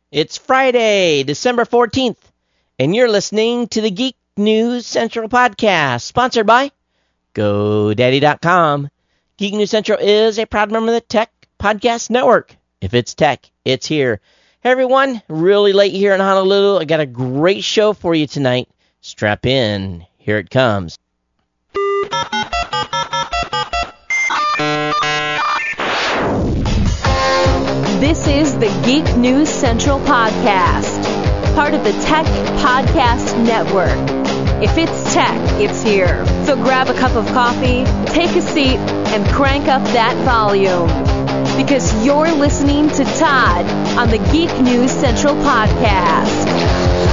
It's Friday, December 14th, and you're listening to the Geek News Central podcast, sponsored by GoDaddy.com. Geek News Central is a proud member of the Tech Podcast Network. If it's tech, it's here. Hey everyone, really late here in Honolulu. I got a great show for you tonight. Strap in, here it comes. This is the Geek News Central podcast, part of the Tech Podcast Network. If it's tech, it's here. So grab a cup of coffee, take a seat, and crank up that volume. Because you're listening to Todd on the Geek News Central podcast.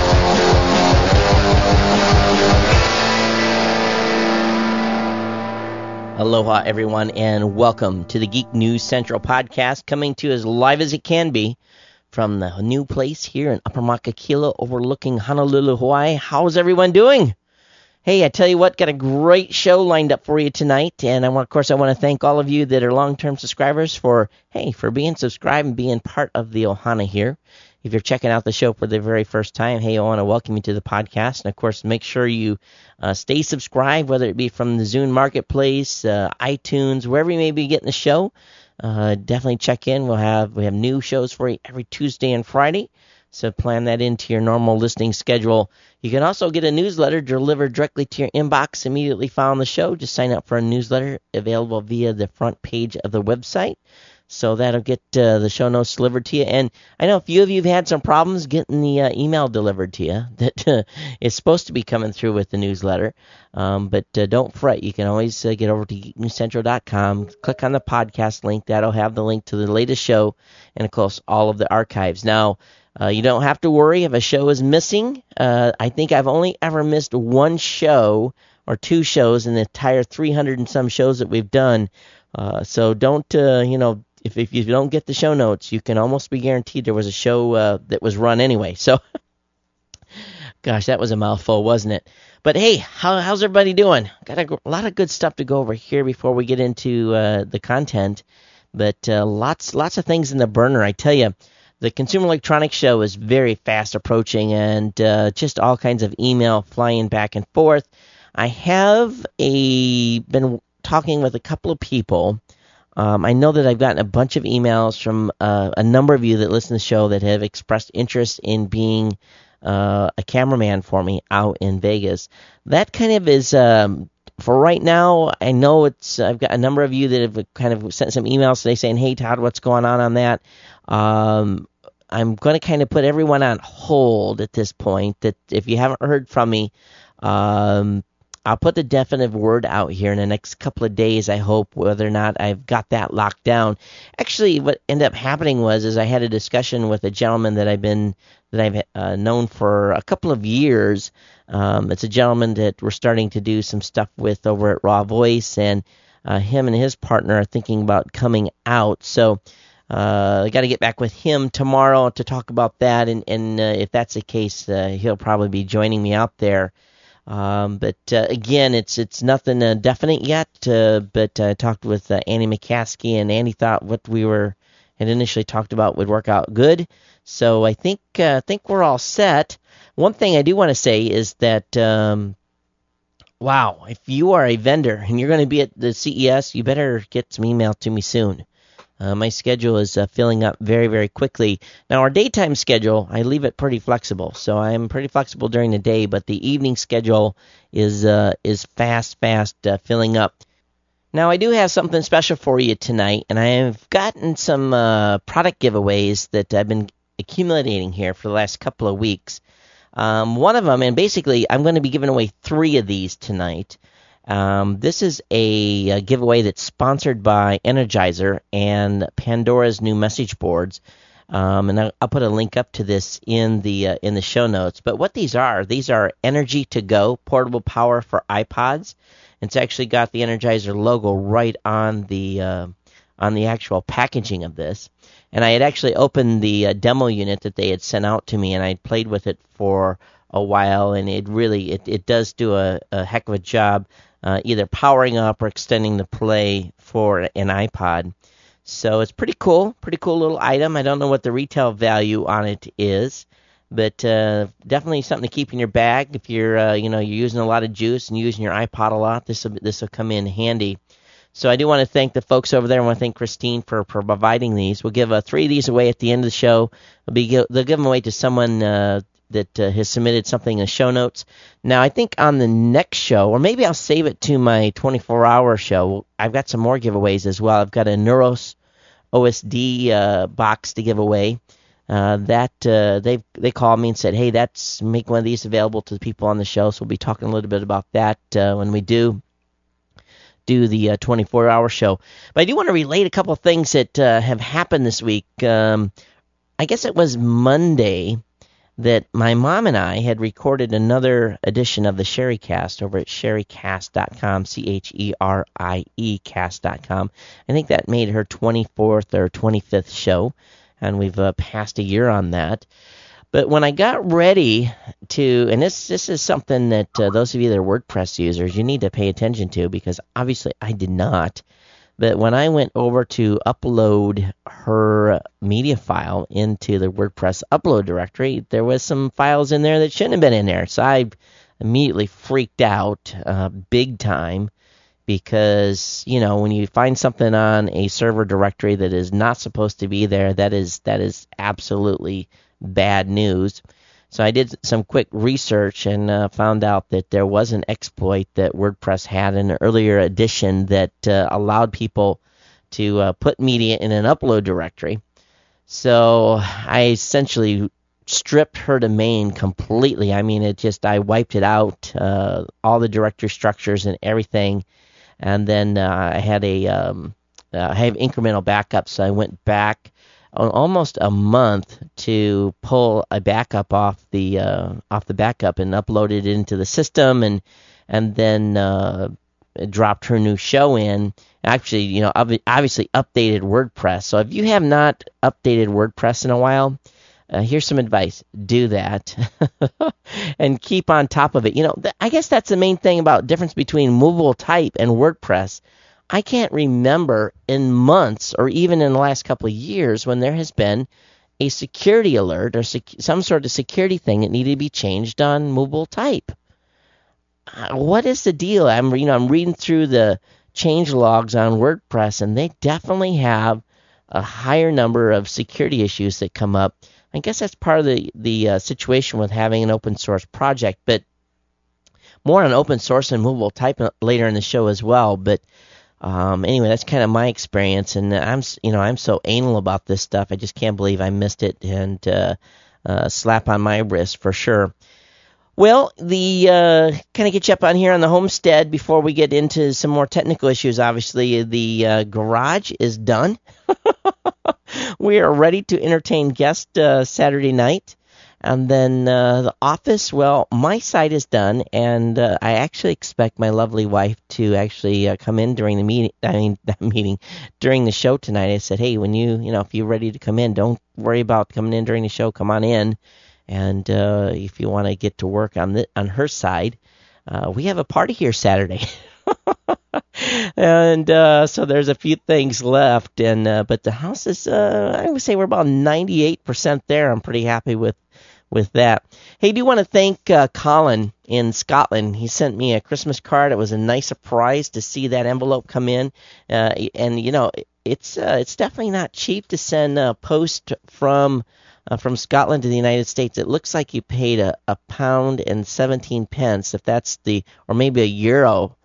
Aloha, everyone, and welcome to the Geek News Central podcast, coming to you as live as it can be from the new place here in Upper Makakilo overlooking Honolulu, Hawaii. How's everyone doing? Hey, I tell you what, got a great show lined up for you tonight, and I want to thank all of you that are long-term subscribers for being subscribed and being part of the Ohana here. If you're checking out the show for the very first time, hey, I want to welcome you to the podcast. And, of course, make sure you stay subscribed, whether it be from the Zune Marketplace, iTunes, wherever you may be getting the show. Definitely check in. We have new shows for you every Tuesday and Friday. So plan that into your normal listening schedule. You can also get a newsletter delivered directly to your inbox immediately following the show. Just sign up for a newsletter available via the front page of the website. So that'll get the show notes delivered to you. And I know a few of you have had some problems getting the email delivered to you that is supposed to be coming through with the newsletter. But don't fret. You can always get over to geeknewscentral.com, click on the podcast link. That'll have the link to the latest show and, of course, all of the archives. Now, you don't have to worry if a show is missing. I think I've only ever missed one show or two shows in the entire 300 and some shows that we've done. So don't, if you don't get the show notes, you can almost be guaranteed there was a show that was run anyway. So, gosh, that was a mouthful, wasn't it? But hey, how's everybody doing? Got a lot of good stuff to go over here before we get into the content. But lots of things in the burner. I tell you, the Consumer Electronics Show is very fast approaching, and just all kinds of email flying back and forth. I have been talking with a couple of people. I know that I've gotten a bunch of emails from a number of you that listen to the show that have expressed interest in being a cameraman for me out in Vegas. That kind of is, for right now, I know I've got a number of you that have kind of sent some emails today saying, hey, Todd, what's going on that? I'm going to kind of put everyone on hold at this point, that if you haven't heard from me, I'll put the definitive word out here in the next couple of days, I hope, whether or not I've got that locked down. Actually, what ended up happening was I had a discussion with a gentleman that I've known for a couple of years. It's a gentleman that we're starting to do some stuff with over at Raw Voice, and him and his partner are thinking about coming out. So I got to get back with him tomorrow to talk about that, and if that's the case, he'll probably be joining me out there. But again, it's nothing definite yet. But I talked with Andy McCaskey, and Andy thought what we had initially talked about would work out good. So I think we're all set. One thing I do want to say is that wow, if you are a vendor and you're going to be at the CES, you better get some email to me soon. My schedule is filling up very, very quickly. Now, our daytime schedule, I leave it pretty flexible. So I'm pretty flexible during the day, but the evening schedule is fast filling up. Now, I do have something special for you tonight, and I've gotten some product giveaways that I've been accumulating here for the last couple of weeks. One of them, and basically I'm going to be giving away 3 of these tonight. This is a giveaway that's sponsored by Energizer and Pandora's new message boards. And I'll put a link up to this in the show notes. But what these are Energy to Go portable power for iPods. It's actually got the Energizer logo right on the actual packaging of this. And I had actually opened the demo unit that they had sent out to me, and I played with it for a while, and it does do a heck of a job either powering up or extending the play for an iPod. So it's pretty cool little item. I don't know what the retail value on it is, but definitely something to keep in your bag if you're you're using a lot of juice and using your iPod a lot. This will come in handy. So I do want to thank the folks over there. I want to thank Christine for providing these. We'll give 3 of these away at the end of the show. They'll give them away to someone that has submitted something in the show notes. Now, I think on the next show, or maybe I'll save it to my 24-hour show, I've got some more giveaways as well. I've got a Neuros OSD box to give away. They called me and said, hey, make one of these available to the people on the show. So we'll be talking a little bit about that when we do the 24-hour show. But I do want to relate a couple of things that have happened this week. I guess it was Monday that my mom and I had recorded another edition of the Sherrycast over at sherrycast.com, CHERIE cast.com. I think that made her 24th or 25th show, and we've passed a year on that. But when I got ready to, and this is something that those of you that are WordPress users, you need to pay attention to, because obviously I did not. But when I went over to upload her media file into the WordPress upload directory, there was some files in there that shouldn't have been in there. So I immediately freaked out big time, because, when you find something on a server directory that is not supposed to be there, that is absolutely bad news. So I did some quick research and found out that there was an exploit that WordPress had in an earlier edition that allowed people to put media in an upload directory. So I essentially stripped her domain completely. I mean, I wiped it out, all the directory structures and everything. And then I have incremental backups, so I went back almost a month to pull a backup off the backup and uploaded it into the system, and then dropped her new show in. Actually, obviously updated WordPress. So if you have not updated WordPress in a while, here's some advice: do that and keep on top of it. I guess that's the main thing about difference between movable type and WordPress. I can't remember in months or even in the last couple of years when there has been a security alert or some sort of security thing that needed to be changed on movable type. What is the deal? I'm reading through the change logs on WordPress, and they definitely have a higher number of security issues that come up. I guess that's part of the situation with having an open source project, but more on open source and movable type later in the show as well. But anyway, that's kind of my experience, and I'm so anal about this stuff. I just can't believe I missed it, and slap on my wrist for sure. Well, the kind of get you up on here on the homestead before we get into some more technical issues. Obviously, the garage is done. We are ready to entertain guests Saturday night. And then the office, well, my side is done, and I actually expect my lovely wife to actually come in during the during the show tonight. I said, hey, when if you're ready to come in, don't worry about coming in during the show. Come on in, and if you want to get to work on her side, we have a party here Saturday. And so there's a few things left, and but the house is, I would say we're about 98% there. I'm pretty happy with that. Hey, I do want to thank Colin in Scotland. He sent me a Christmas card. It was a nice surprise to see that envelope come in, and it's definitely not cheap to send a post from Scotland to the United States. It looks like you paid a £1.17, if that's or maybe a euro.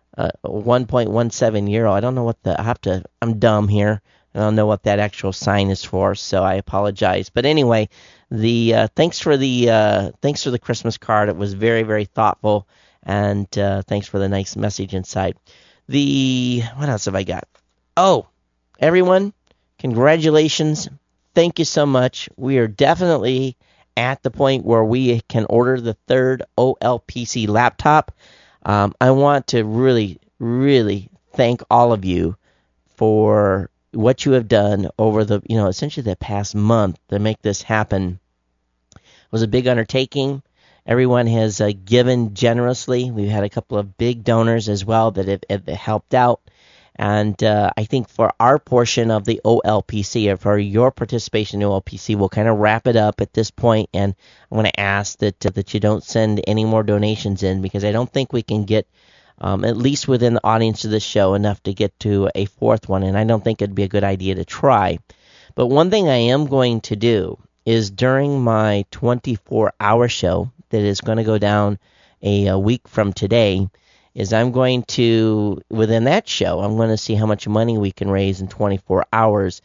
1.17 euro. I don't know what I'm dumb here. I don't know what that actual sign is for, so I apologize. But anyway, thanks for the Christmas card. It was very, very thoughtful, and thanks for the nice message inside. What else have I got? Oh, everyone, congratulations. Thank you so much. We are definitely at the point where we can order the third OLPC laptop. I want to really, really thank all of you for what you have done over essentially the past month to make this happen. It was a big undertaking. Everyone has given generously. We've had a couple of big donors as well that have helped out. And I think for our portion of the OLPC, or for your participation in OLPC, we'll kind of wrap it up at this point, and I'm going to ask that you don't send any more donations in, because I don't think we can get, at least within the audience of this show, enough to get to a fourth one, and I don't think it'd be a good idea to try. But one thing I am going to do is during my 24-hour show that is going to go down a week from today, is I'm going to, within that show, I'm going to see how much money we can raise in 24 hours.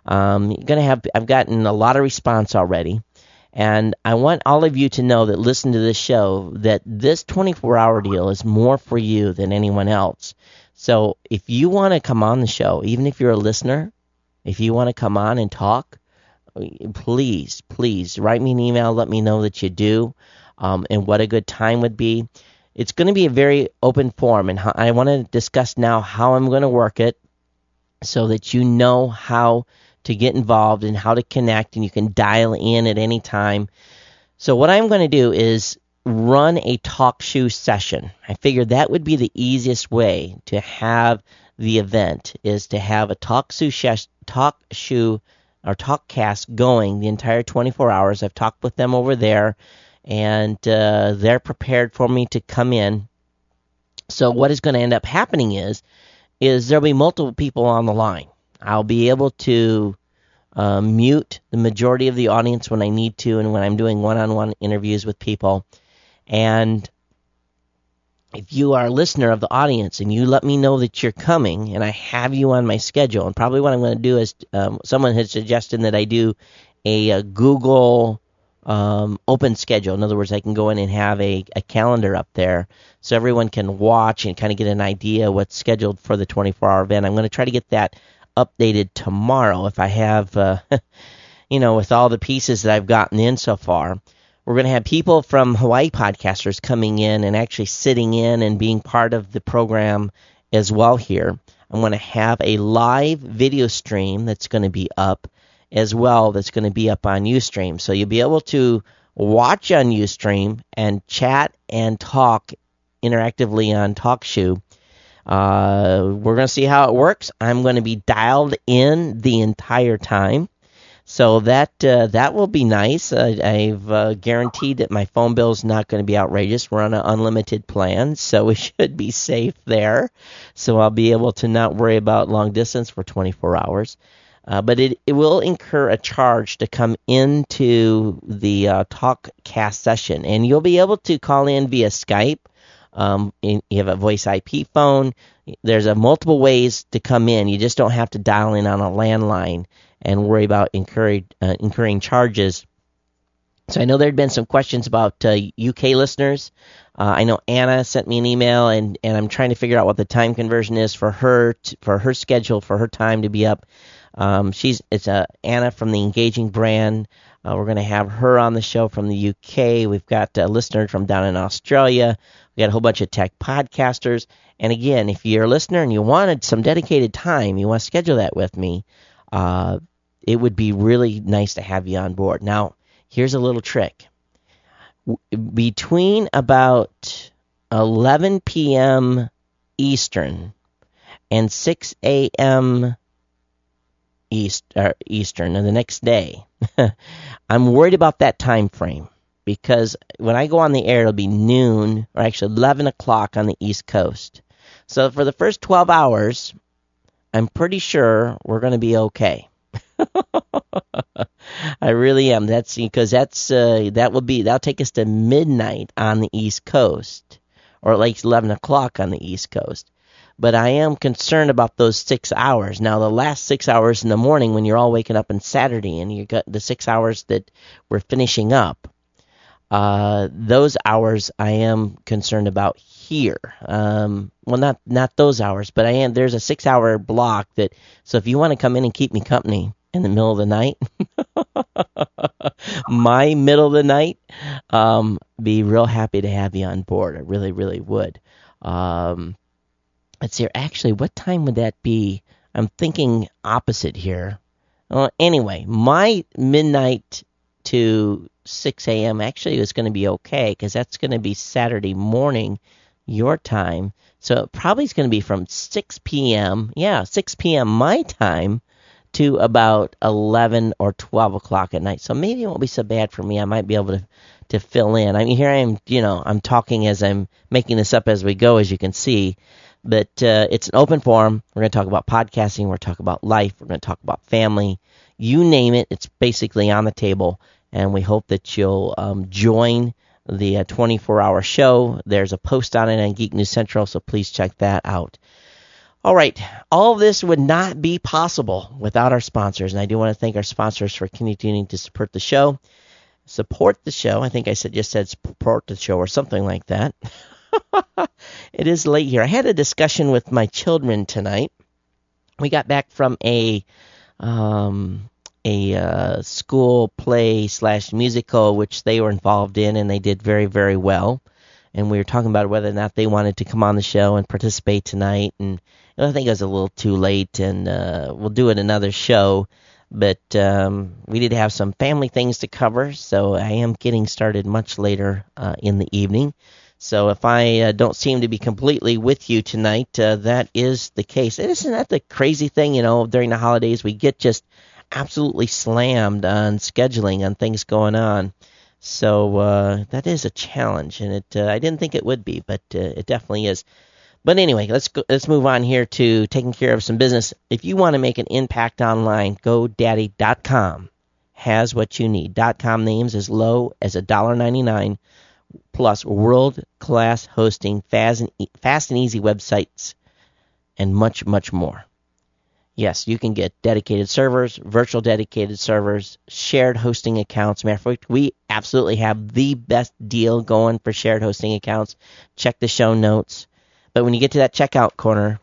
I've gotten a lot of response already, and I want all of you to know that listen to this show, that this 24-hour deal is more for you than anyone else. So if you want to come on the show, even if you're a listener, if you want to come on and talk, please write me an email, let me know that you do, and what a good time would be. It's going to be a very open forum, and I want to discuss now how I'm going to work it so that you know how to get involved and how to connect, and you can dial in at any time. So what I'm going to do is run a talk show session. I figured that would be the easiest way to have the event, is to have a talk show or talkcast going the entire 24 hours. I've talked with them over there, and they're prepared for me to come in. So what is going to end up happening is there'll be multiple people on the line. I'll be able to mute the majority of the audience when I need to, and when I'm doing one-on-one interviews with people. And if you are a listener of the audience and you let me know that you're coming, and I have you on my schedule, and probably what I'm going to do is, someone had suggested that I do a Google open schedule. In other words, I can go in and have a calendar up there so everyone can watch and kind of get an idea what's scheduled for the 24-hour event. I'm going to try to get that updated tomorrow if I have, with all the pieces that I've gotten in so far. We're going to have people from Hawaii Podcasters coming in and actually sitting in and being part of the program as well here. I'm going to have a live video stream that's going to be up as well, that's going to be up on Ustream. So you'll be able to watch on Ustream and chat and talk interactively on TalkShoe. We're going to see how it works. I'm going to be dialed in the entire time. So that will be nice. I've guaranteed that my phone bill is not going to be outrageous. We're on an unlimited plan, so we should be safe there. So I'll be able to not worry about long distance for 24 hours. But it will incur a charge to come into the TalkCast session. And you'll be able to call in via Skype. You have a voice IP phone. There's multiple ways to come in. You just don't have to dial in on a landline and worry about incurring charges. So I know there had been some questions about UK listeners. I know Anna sent me an email, and I'm trying to figure out what the time conversion is for her schedule, for her time to be up. It's Anna from the Engaging brand. We're going to have her on the show from the UK. We've got a listener from down in Australia. We got a whole bunch of tech podcasters. And again, if you're a listener and you wanted some dedicated time, you want to schedule that with me, it would be really nice to have you on board. Now, here's a little trick. Between about 11 p.m. Eastern and 6 a.m. Eastern and the next day, I'm worried about that time frame, because when I go on the air, it'll be noon, or actually 11 o'clock on the East Coast. So for the first 12 hours, I'm pretty sure we're going to be okay. I really am. That's because that'll take us to midnight on the East Coast, or at least 11 o'clock on the East Coast. But I am concerned about those 6 hours. Now, the last 6 hours in the morning when you're all waking up on Saturday, and you got the 6 hours that we're finishing up, those hours I am concerned about here. Well, not those hours, but there's a 6 hour block so if you want to come in and keep me company in the middle of the night, my middle of the night, be real happy to have you on board. I really, really would. Let's see, actually, what time would that be? I'm thinking opposite here. Anyway, my midnight to 6 a.m. actually is going to be okay, because that's going to be Saturday morning your time. So it probably is going to be from 6 p.m. 6 p.m. my time to about 11 or 12 o'clock at night. So maybe it won't be so bad for me. I might be able to fill in. I mean, here I am, I'm talking as I'm making this up as we go, as you can see. But it's an open forum. We're going to talk about podcasting. We're going to talk about life. We're going to talk about family. You name it, it's basically on the table. And we hope that you'll join the 24-hour show. There's a post on it on Geek News Central, so please check that out. All right, all of this would not be possible without our sponsors, and I do want to thank our sponsors for continuing to support the show. Support the show. I think I just said support the show or something like that. It is late here. I had a discussion with my children tonight. We got back from a school play / musical, which they were involved in, and they did very, very well. And we were talking about whether or not they wanted to come on the show and participate tonight. And I think it was a little too late, and we'll do it another show. But we did have some family things to cover, so I am getting started much later in the evening. So if I don't seem to be completely with you tonight, that is the case. Isn't that the crazy thing, during the holidays we get just absolutely slammed on scheduling, on things going on. So that is a challenge, and I didn't think it would be, but it definitely is. But anyway, let's move on here to taking care of some business. If you want to make an impact online, GoDaddy.com has what you need. .com names as low as $1.99 plus world-class hosting, fast and easy websites, and much, much more. Yes, you can get dedicated servers, virtual dedicated servers, shared hosting accounts. Matter of fact, we absolutely have the best deal going for shared hosting accounts. Check the show notes. But when you get to that checkout corner,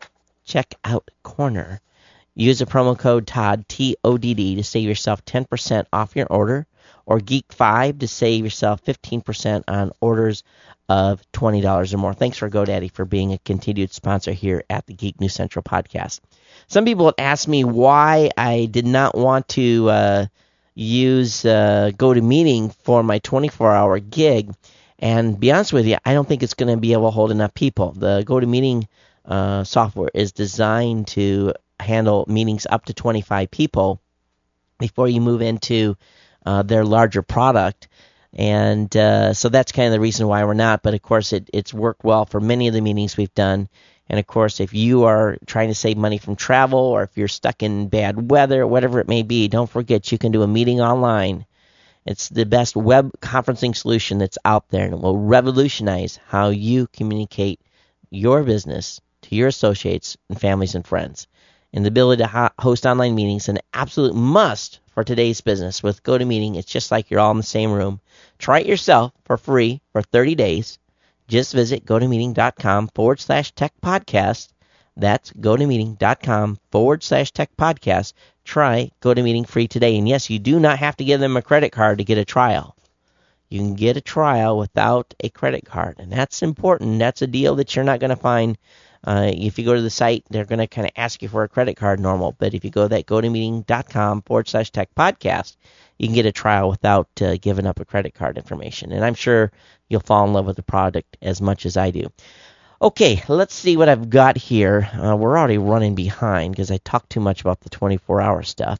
use the promo code TODD, T-O-D-D, to save yourself 10% off your order, or Geek5 to save yourself 15% on orders of $20 or more. Thanks for GoDaddy for being a continued sponsor here at the Geek News Central podcast. Some people have asked me why I did not want to use GoToMeeting for my 24-hour gig. And to be honest with you, I don't think it's going to be able to hold enough people. The GoToMeeting software is designed to handle meetings up to 25 people before you move into their larger product. And so that's kind of the reason why we're not. But, of course, it's worked well for many of the meetings we've done. And, of course, if you are trying to save money from travel, or if you're stuck in bad weather, whatever it may be, don't forget you can do a meeting online. It's the best web conferencing solution that's out there, and it will revolutionize how you communicate your business to your associates and families and friends. And the ability to host online meetings is an absolute must for today's business. With GoToMeeting, it's just like you're all in the same room. Try it yourself for free for 30 days. Just visit GoToMeeting.com/tech podcast. That's GoToMeeting.com/tech podcast. Try GoToMeeting free today. And yes, you do not have to give them a credit card to get a trial. You can get a trial without a credit card. And that's important. That's a deal that you're not going to find. If you go to the site, they're going to kind of ask you for a credit card normal. But if you go to that GoToMeeting.com/tech podcast, you can get a trial without giving up a credit card information. And I'm sure you'll fall in love with the product as much as I do. Okay, let's see what I've got here. We're already running behind because I talked too much about the 24-hour stuff.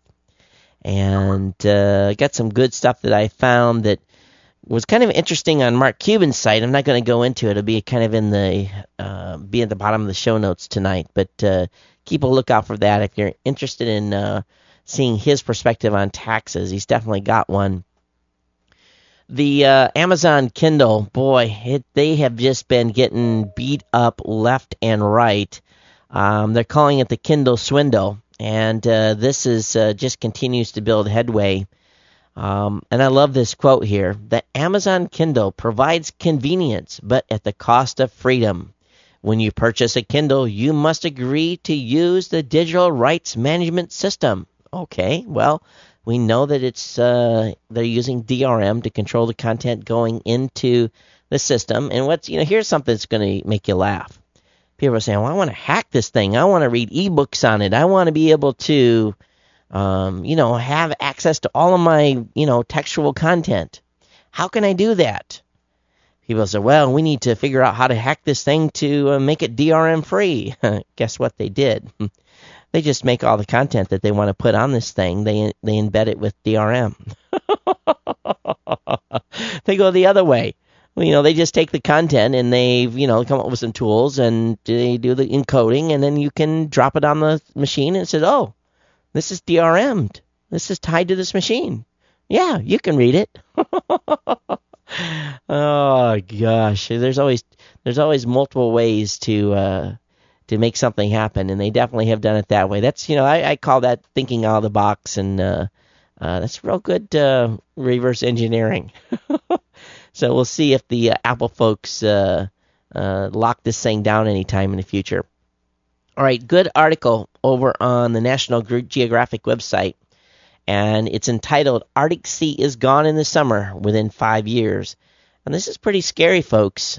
And I got some good stuff that I found that was kind of interesting on Mark Cuban's site. I'm not going to go into it. It'll be kind of be at the bottom of the show notes tonight. But keep a lookout for that if you're interested in seeing his perspective on taxes. He's definitely got one. The Amazon Kindle, boy, they have just been getting beat up left and right. They're calling it the Kindle swindle, and this is just continues to build headway. And I love this quote here. The Amazon Kindle provides convenience, but at the cost of freedom. When you purchase a Kindle, you must agree to use the digital rights management system. Okay, well, we know that it's they're using DRM to control the content going into the system. And here's something that's going to make you laugh. People are saying, well, I want to hack this thing. I want to read ebooks on it. I want to be able to, have access to all of my, textual content. How can I do that? people say, well, we need to figure out how to hack this thing to make it DRM free. Guess what they did? They just make all the content that they want to put on this thing. They embed it with DRM. They go the other way. Well, they just take the content and they, come up with some tools and they do the encoding, and then you can drop it on the machine and it says, oh, this is DRM'd. This is tied to this machine. Yeah, you can read it. Oh gosh, there's always multiple ways to make something happen, and they definitely have done it that way. That's I call that thinking out of the box, and that's real good reverse engineering. So we'll see if the Apple folks lock this thing down anytime in the future. All right, good article over on the National Geographic website, and it's entitled "Arctic Sea is Gone in the Summer Within 5 Years." And this is pretty scary, folks.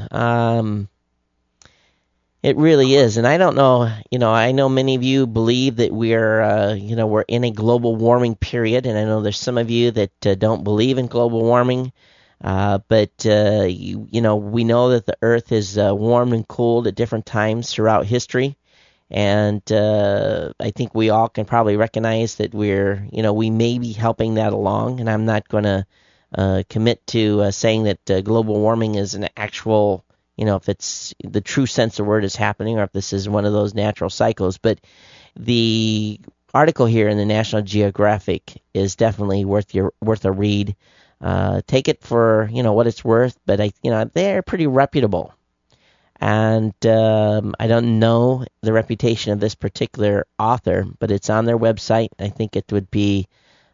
It really is. And I don't know, I know many of you believe that we're in a global warming period, and I know there's some of you that don't believe in global warming. But we know that the Earth is warmed and cooled at different times throughout history. And I think we all can probably recognize that we may be helping that along. And I'm not going to commit to saying that global warming is an actual, if it's the true sense of the word is happening, or if this is one of those natural cycles. But the article here in the National Geographic is definitely worth a read. Take it for what it's worth, but they're pretty reputable. And I don't know the reputation of this particular author, but it's on their website. I think it would be,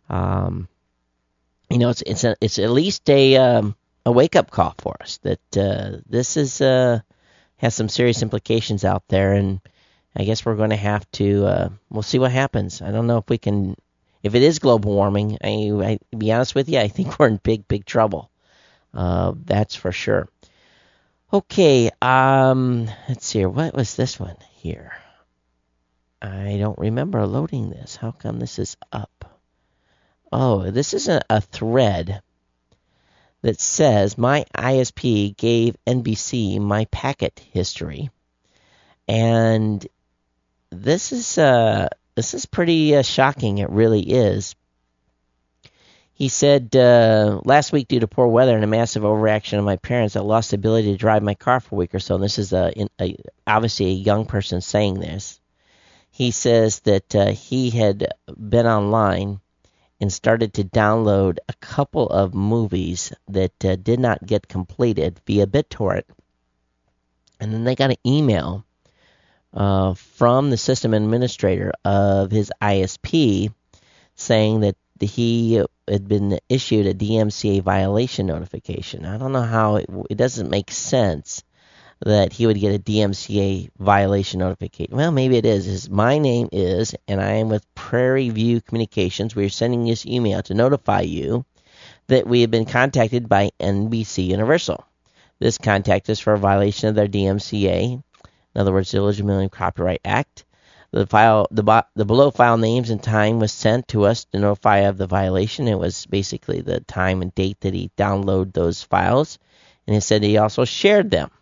it's at least a wake up call for us that this has some serious implications out there, and I guess we're going to have to we'll see what happens. I don't know if we can. If it is global warming, I to be honest with you, I think we're in big trouble. That's for sure. Okay, let's see here. What was this one here? I don't remember loading this. How come this is up? Oh, this is a thread that says my ISP gave NBC my packet history, and this is pretty shocking. It really is. He said, last week, due to poor weather and a massive overreaction of my parents, I lost the ability to drive my car for a week or so. And this is obviously a young person saying this. He says that he had been online and started to download a couple of movies that did not get completed via BitTorrent. And then they got an email from the system administrator of his ISP saying that he had been issued a DMCA violation notification. I don't know how it doesn't make sense that he would get a DMCA violation notification. Well, maybe it is. My name is, and I am with Prairie View Communications. We are sending this email to notify you that we have been contacted by NBC Universal. This contact is for a violation of their DMCA, in other words, the Illegitimate Copyright Act. The below file names and time was sent to us to notify of the violation. It was basically the time and date that he downloaded those files, and he said he also shared them.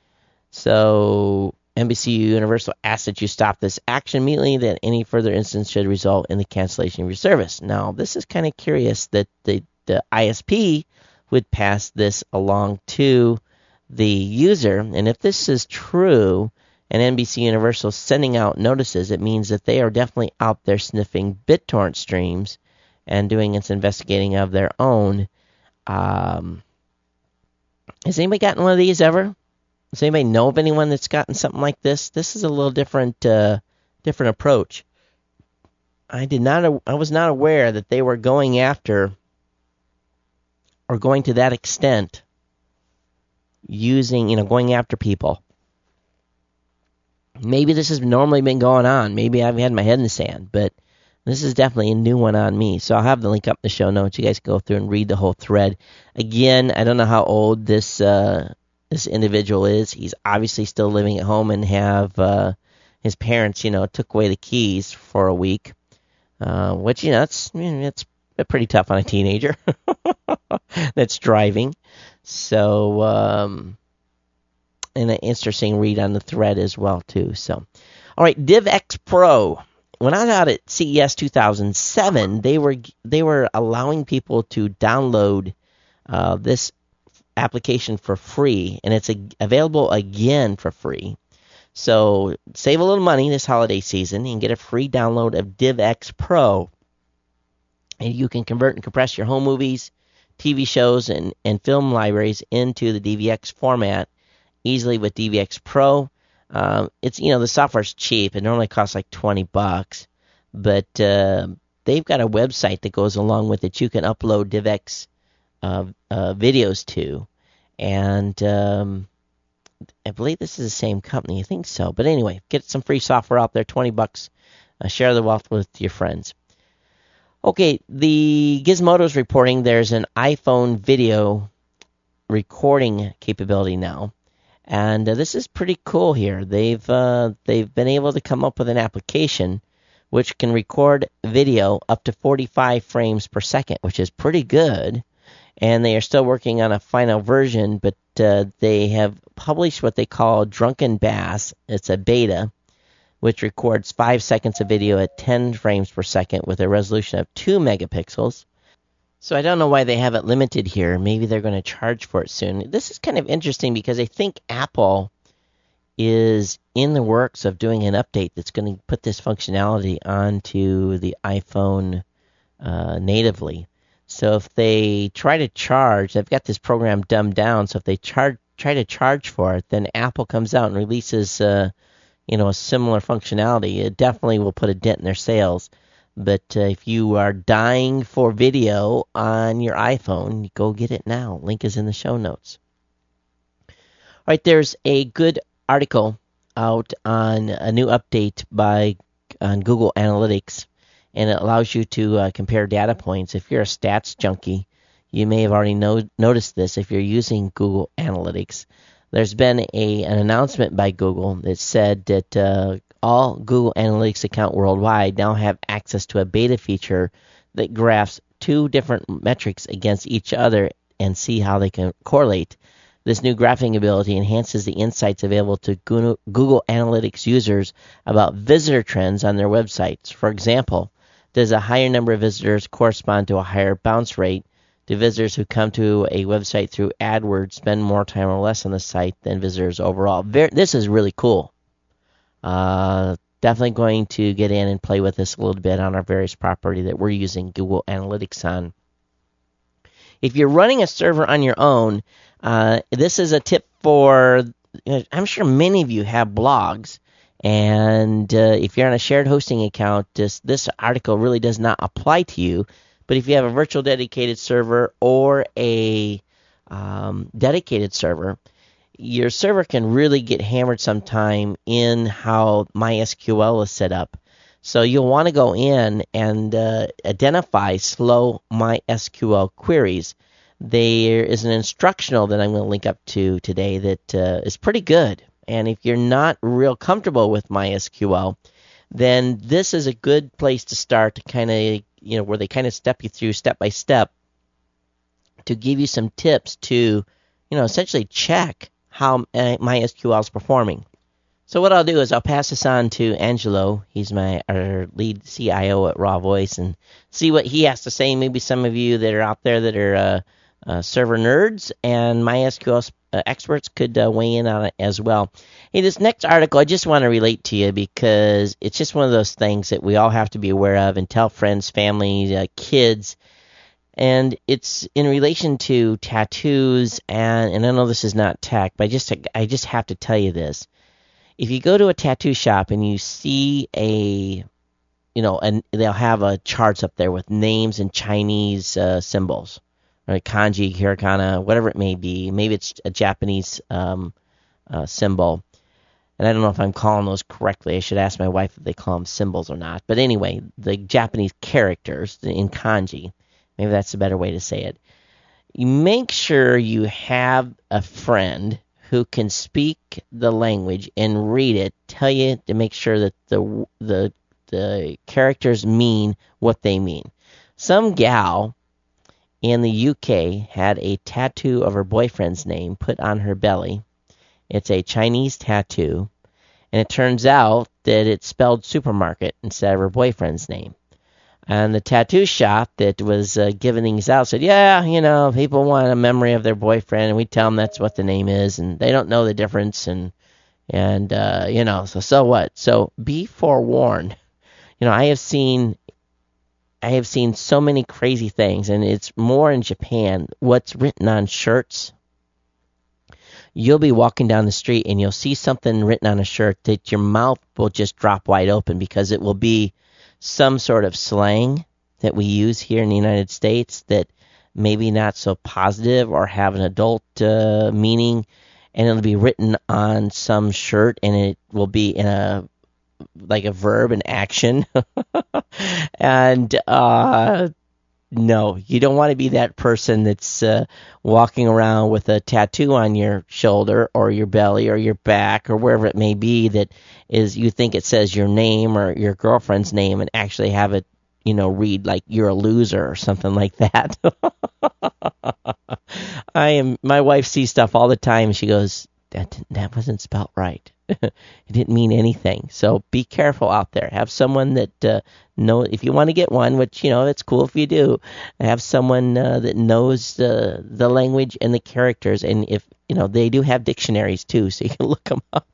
So NBC Universal asked that you stop this action immediately, that any further instance should result in the cancellation of your service. Now, this is kind of curious that the ISP would pass this along to the user, and if this is true, and NBC Universal sending out notices, it means that they are definitely out there sniffing BitTorrent streams and doing its investigating of their own. Has anybody gotten one of these ever? Does anybody know of anyone that's gotten something like this? This is a little different approach. I was not aware that they were going after or going to that extent using, going after people. Maybe this has normally been going on. Maybe I've had my head in the sand, but this is definitely a new one on me. So I'll have the link up in the show notes. You guys can go through and read the whole thread. Again, I don't know how old this individual is. He's obviously still living at home and have his parents, took away the keys for a week, which, it's pretty tough on a teenager that's driving. So, and an interesting read on the thread as well, too. So, all right, DivX Pro. When I was out at CES 2007, they were allowing people to download this application for free, and it's available again for free. So save a little money this holiday season and get a free download of DivX Pro. And you can convert and compress your home movies, TV shows, and film libraries into the DVX format easily with DVX Pro. It's the software's cheap. It normally costs like $20, but they've got a website that goes along with it. You can upload DivX videos to, and I believe this is the same company. I think so. But anyway, get some free software out there, $20. Share the wealth with your friends. Okay, the Gizmodo's reporting there's an iPhone video recording capability now, and this is pretty cool here. They've been able to come up with an application which can record video up to 45 frames per second, which is pretty good. And they are still working on a final version, but they have published what they call Drunken Bass. It's a beta, which records 5 seconds of video at 10 frames per second with a resolution of 2 megapixels. So I don't know why they have it limited here. Maybe they're going to charge for it soon. This is kind of interesting because I think Apple is in the works of doing an update that's going to put this functionality onto the iPhone natively. So if they try to charge, they've got this program dumbed down, so if they try to charge for it, then Apple comes out and releases a similar functionality. It definitely will put a dent in their sales. But if you are dying for video on your iPhone, go get it now. Link is in the show notes. All right, there's a good article out on a new update on Google Analytics, and it allows you to compare data points. If you're a stats junkie, you may have already noticed this if you're using Google Analytics. There's been an announcement by Google that said that all Google Analytics accounts worldwide now have access to a beta feature that graphs two different metrics against each other and see how they can correlate. This new graphing ability enhances the insights available to Google Analytics users about visitor trends on their websites. For example, does a higher number of visitors correspond to a higher bounce rate? Do visitors who come to a website through AdWords spend more time or less on the site than visitors overall? This is really cool. Definitely going to get in and play with this a little bit on our various property that we're using Google Analytics on. If you're running a server on your own, this is a tip for, I'm sure many of you have blogs, and if you're on a shared hosting account, this article really does not apply to you. But if you have a virtual dedicated server or a dedicated server, your server can really get hammered sometime in how MySQL is set up. So you'll want to go in and identify slow MySQL queries. There is an instructional that I'm going to link up to today that is pretty good. And if you're not real comfortable with MySQL, then this is a good place to start to kind of, where they kind of step you through step by step to give you some tips to, essentially check how MySQL is performing. So what I'll do is I'll pass this on to Angelo. He's our lead CIO at Raw Voice, and see what he has to say. Maybe some of you that are out there that are server nerds and MySQL experts could weigh in on it as well. Hey, this next article I just want to relate to you because it's just one of those things that we all have to be aware of and tell friends, family, kids. And it's in relation to tattoos, and I know this is not tech, but I just have to tell you this. If you go to a tattoo shop and you see and they'll have charts up there with names and Chinese symbols, right? Kanji, hiragana, whatever it may be. Maybe it's a Japanese symbol. And I don't know if I'm calling those correctly. I should ask my wife if they call them symbols or not. But anyway, the Japanese characters in kanji. Maybe that's a better way to say it. You make sure you have a friend who can speak the language and read it, tell you to make sure that the characters mean what they mean. Some gal in the UK had a tattoo of her boyfriend's name put on her belly. It's a Chinese tattoo, and it turns out that it spelled supermarket instead of her boyfriend's name. And the tattoo shop that was giving these out said, yeah, people want a memory of their boyfriend, and we tell them that's what the name is, and they don't know the difference, and so what? So be forewarned. I have seen so many crazy things, and it's more in Japan. What's written on shirts, you'll be walking down the street and you'll see something written on a shirt that your mouth will just drop wide open, because it will be some sort of slang that we use here in the United States that maybe not so positive or have an adult meaning, and it'll be written on some shirt, and it will be in a verb in action. And no, you don't want to be that person that's walking around with a tattoo on your shoulder or your belly or your back or wherever it may be that is, you think it says your name or your girlfriend's name, and actually have it, read like you're a loser or something like that. My wife sees stuff all the time. She goes, that wasn't spelt right. It didn't mean anything. So be careful out there. Have someone that if you want to get one, which it's cool if you do, have someone that knows the language and the characters, and if they do have dictionaries too, so you can look them up.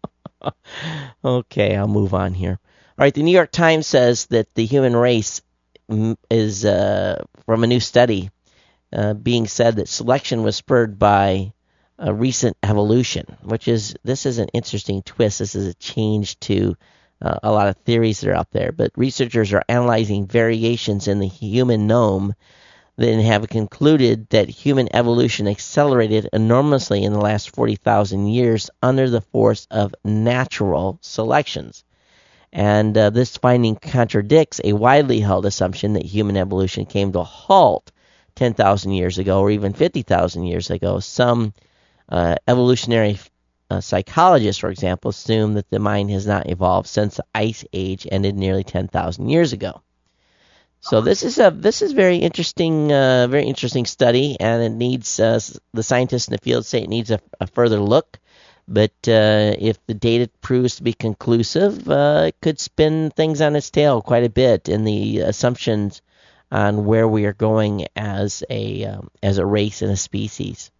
Okay, I'll move on here. All right, the New York Times says that the human race is from a new study being said that selection was spurred by a recent evolution, this is an interesting twist. This is a change to a lot of theories that are out there. But researchers are analyzing variations in the human genome that have concluded that human evolution accelerated enormously in the last 40,000 years under the force of natural selections. And this finding contradicts a widely held assumption that human evolution came to a halt 10,000 years ago or even 50,000 years ago. Some evolutionary psychologists, for example, assume that the mind has not evolved since the Ice Age ended nearly 10,000 years ago. So this is very interesting study, and it needs the scientists in the field say it needs a further look. But if the data proves to be conclusive, it could spin things on its tail quite a bit in the assumptions on where we are going as a race and a species.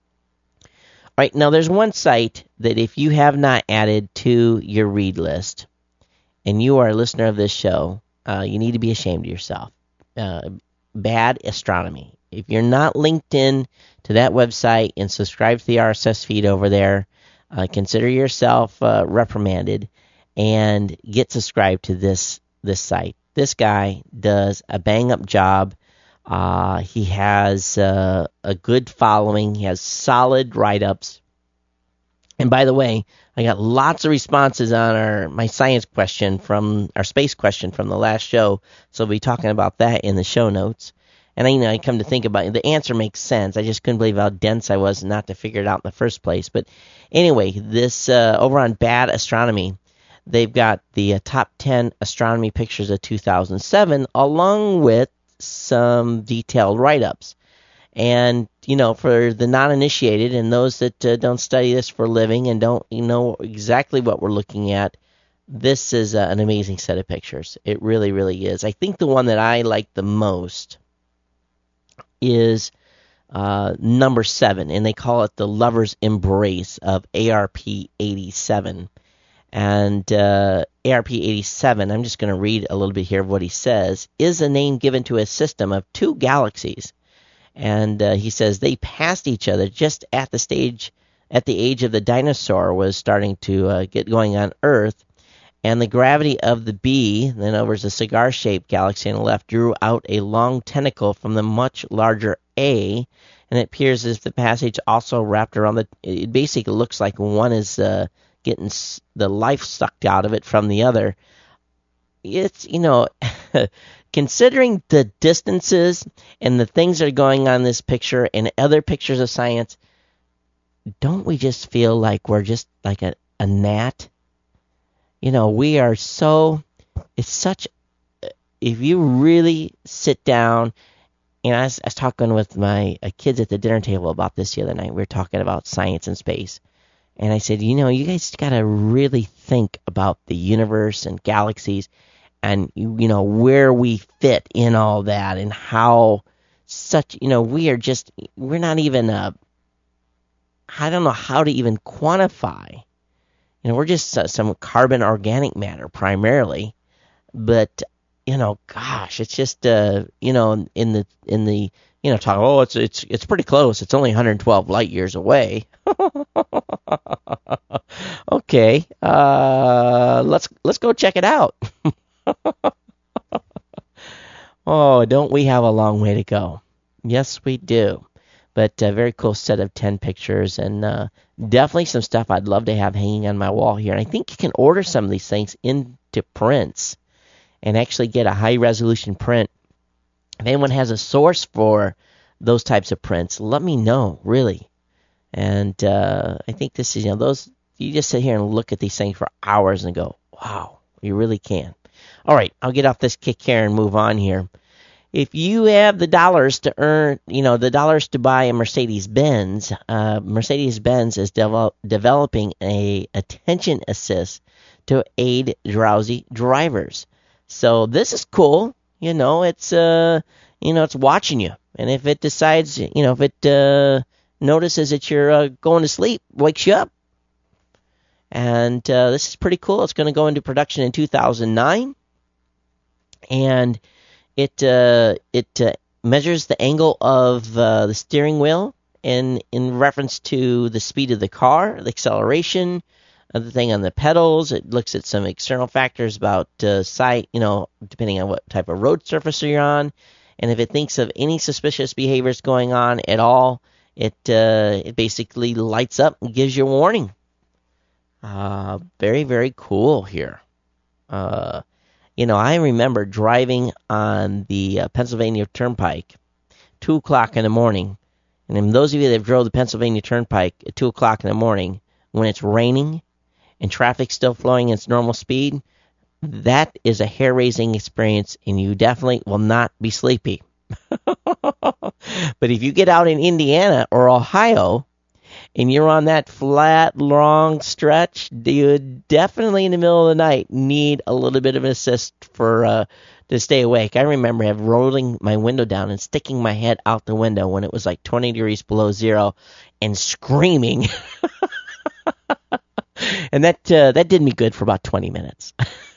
All right, now there's one site that if you have not added to your read list, and you are a listener of this show, you need to be ashamed of yourself. Bad Astronomy. If you're not linked in to that website and subscribe to the RSS feed over there, consider yourself reprimanded and get subscribed to this site. This guy does a bang-up job. He has a good following. He has solid write-ups. And by the way, I got lots of responses on my science question our space question from the last show. So we'll be talking about that in the show notes. And I come to think about it, the answer makes sense. I just couldn't believe how dense I was not to figure it out in the first place. But anyway, this over on Bad Astronomy, they've got the top 10 astronomy pictures of 2007, along with some detailed write-ups. And, for the non-initiated and those that don't study this for a living and don't know exactly what we're looking at, this is an amazing set of pictures. It really, really is. I think the one that I like the most is number 7, and they call it the Lover's Embrace of ARP-87. And ARP-87, I'm just going to read a little bit here of what he says, is a name given to a system of two galaxies. And he says they passed each other just at the age of the dinosaur was starting to get going on Earth. And the gravity of the B, then over the cigar-shaped galaxy on the left, drew out a long tentacle from the much larger A, and it appears as if the passage also wrapped around it basically looks like one is getting the life sucked out of it from the other. It's, considering the distances and the things that are going on in this picture and other pictures of science, don't we just feel like we're just like a gnat? We are so, it's such, if you really sit down I was talking with my kids at the dinner table about this the other night. We were talking about science and space. And I said, you guys got to really think about the universe and galaxies and, where we fit in all that and how we're not even, I don't know how to even quantify. We're just some carbon organic matter primarily. But, gosh, it's just, in the talk, it's pretty close. It's only 112 light years away. Okay, let's go check it out. Oh, don't we have a long way to go? Yes, we do. But a very cool set of 10 pictures, and definitely some stuff I'd love to have hanging on my wall here. And I think you can order some of these things into prints and actually get a high-resolution print. If anyone has a source for those types of prints, let me know, really. And I think this is, you just sit here and look at these things for hours and go, wow, you really can. All right, I'll get off this kick here and move on here. If you have the dollars to earn, the dollars to buy a Mercedes-Benz, Mercedes-Benz is developing a attention assist to aid drowsy drivers. So this is cool. It's it's watching you, and if it decides, if it notices that you're going to sleep, wakes you up. And this is pretty cool. It's going to go into production in 2009, and it measures the angle of the steering wheel in reference to the speed of the car, the acceleration of the thing on the pedals. It looks at some external factors about sight, depending on what type of road surface you're on. And if it thinks of any suspicious behaviors going on at all, it basically lights up and gives you a warning. Very, very cool here. I remember driving on the Pennsylvania Turnpike, 2 o'clock in the morning. And then those of you that drove the Pennsylvania Turnpike at 2 o'clock in the morning, when it's raining and traffic's still flowing at its normal speed, that is a hair-raising experience, and you definitely will not be sleepy. But if you get out in Indiana or Ohio, and you're on that flat, long stretch, you definitely in the middle of the night need a little bit of an assist for to stay awake. I remember rolling my window down and sticking my head out the window when it was like 20 degrees below zero and screaming. And that did me good for about 20 minutes.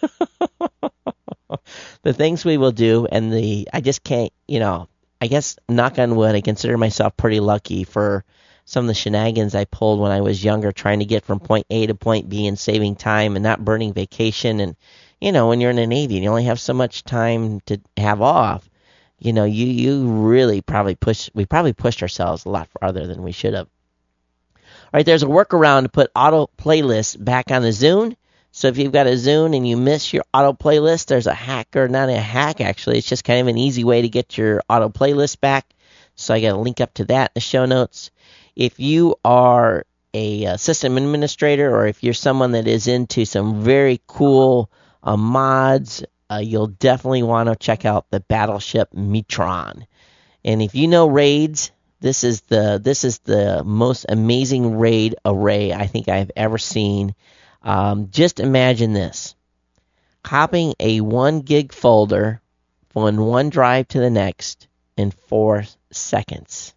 The things we will do, and I just can't, I guess, knock on wood, I consider myself pretty lucky for some of the shenanigans I pulled when I was younger, trying to get from point A to point B and saving time and not burning vacation. And, when you're in the Navy and you only have so much time to have off, you really we probably pushed ourselves a lot farther than we should have. All right, there's a workaround to put auto playlists back on the Zune. So if you've got a Zune and you miss your auto playlist, there's a hack, or not a hack actually, it's just kind of an easy way to get your auto playlist back. So I got a link up to that in the show notes. If you are a system administrator, or if you're someone that is into some very cool mods, you'll definitely want to check out the Battleship Metron. And if you know raids, this is the most amazing raid array I think I've ever seen. Just imagine this: copying a 1 gig folder from one drive to the next in 4 seconds.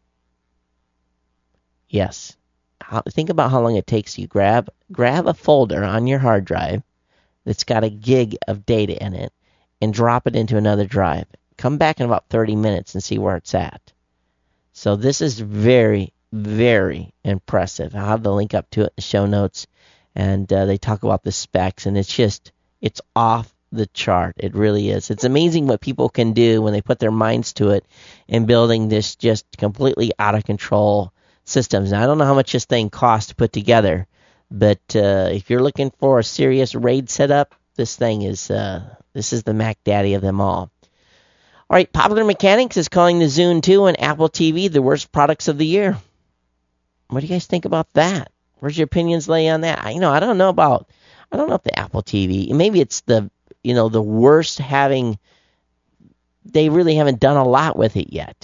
Yes. Think about how long it takes you. Grab a folder on your hard drive that's got a gig of data in it and drop it into another drive. Come back in about 30 minutes and see where it's at. So this is very, very impressive. I'll have the link up to it in the show notes. And they talk about the specs, and it's off the chart. It really is. It's amazing what people can do when they put their minds to it in building this just completely out of control systems. Now, I don't know how much this thing costs to put together, but if you're looking for a serious RAID setup, this is the Mac Daddy of them all. All right, Popular Mechanics is calling the Zune 2 and Apple TV the worst products of the year. What do you guys think about that? Where's your opinions lay on that? I don't know if the Apple TV, maybe it's the worst, they really haven't done a lot with it yet.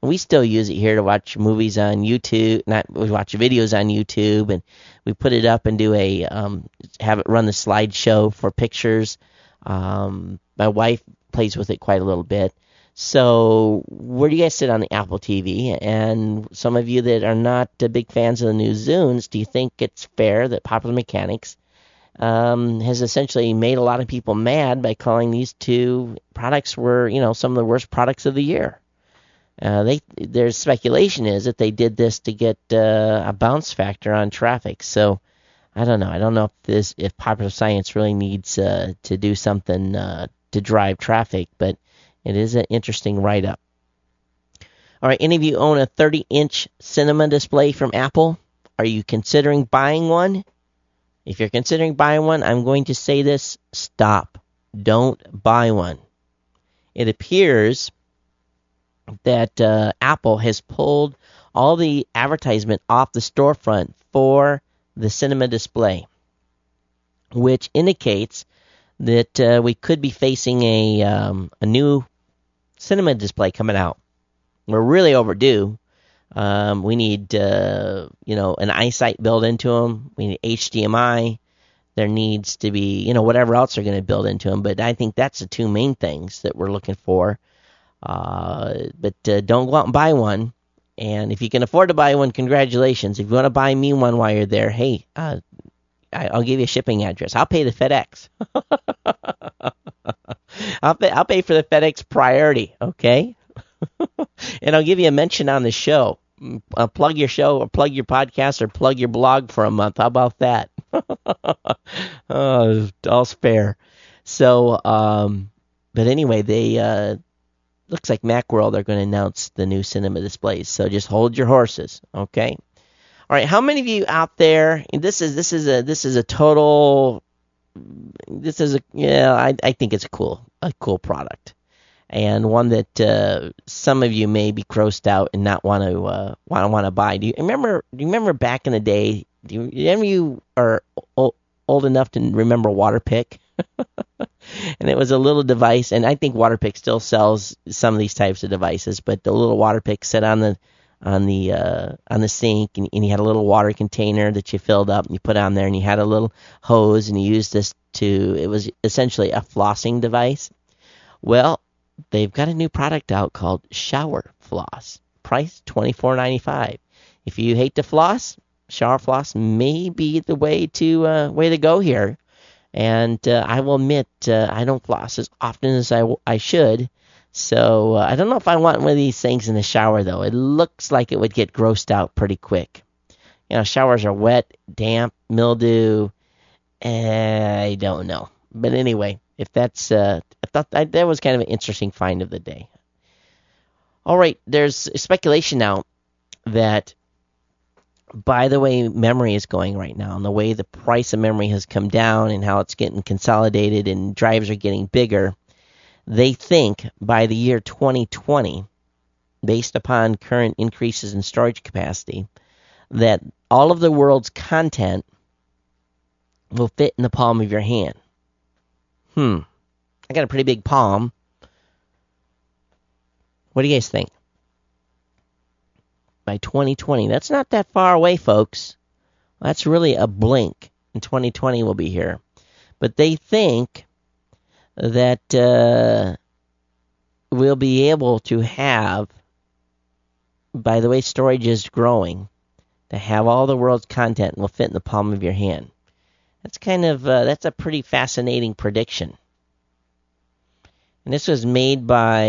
We still use it here to watch movies on YouTube. We watch videos on YouTube, and we put it up and do have it run the slideshow for pictures. My wife plays with it quite a little bit. So where do you guys sit on the Apple TV? And some of you that are not big fans of the new Zunes, do you think it's fair that Popular Mechanics has essentially made a lot of people mad by calling these two products were, some of the worst products of the year? Their speculation is that they did this to get a bounce factor on traffic. So I don't know. I don't know if Popular Science really needs to do something to drive traffic, but it is an interesting write-up. All right, any of you own a 30-inch cinema display from Apple? Are you considering buying one? If you're considering buying one, I'm going to say this: stop. Don't buy one. It appears that Apple has pulled all the advertisement off the storefront for the cinema display, which indicates that we could be facing a new cinema display coming out. We're really overdue. We need an EyeSight built into them. We need HDMI. There needs to be whatever else they're going to build into them. But I think that's the two main things that we're looking for. But don't go out and buy one. And if you can afford to buy one, congratulations. If you want to buy me one while you're there, hey, I'll give you a shipping address. I'll pay the FedEx. I'll pay for the FedEx priority, okay? And I'll give you a mention on the show. Plug your show, or plug your podcast, or plug your blog for a month. How about that? All's fair. So, but anyway, they looks like Macworld are going to announce the new cinema displays. So just hold your horses, okay? All right, how many of you out there? I think it's a cool product, and one that some of you may be grossed out and not want to buy. Do you remember back in the day? Any of you are old enough to remember Waterpik? And it was a little device, and I think Waterpik still sells some of these types of devices, but the little Waterpik set on the sink, and you had a little water container that you filled up and you put on there, and you had a little hose, and you used this it was essentially a flossing device. Well, they've got a new product out called Shower Floss, price $24.95. If you hate to floss, Shower Floss may be the way to go here. And I will admit, I don't floss as often as I should. So I don't know if I want one of these things in the shower, though. It looks like it would get grossed out pretty quick. Showers are wet, damp, mildew. I don't know. But anyway, if that's, I thought that was kind of an interesting find of the day. All right, there's speculation now that, by the way memory is going right now, and the way the price of memory has come down and how it's getting consolidated and drives are getting bigger, they think by the year 2020, based upon current increases in storage capacity, that all of the world's content will fit in the palm of your hand. I got a pretty big palm. What do you guys think? By 2020. That's not that far away, folks. That's really a blink, and 2020 will be here. But they think that we'll be able to have, by the way storage is growing, to have all the world's content will fit in the palm of your hand. That's that's a pretty fascinating prediction. And this was made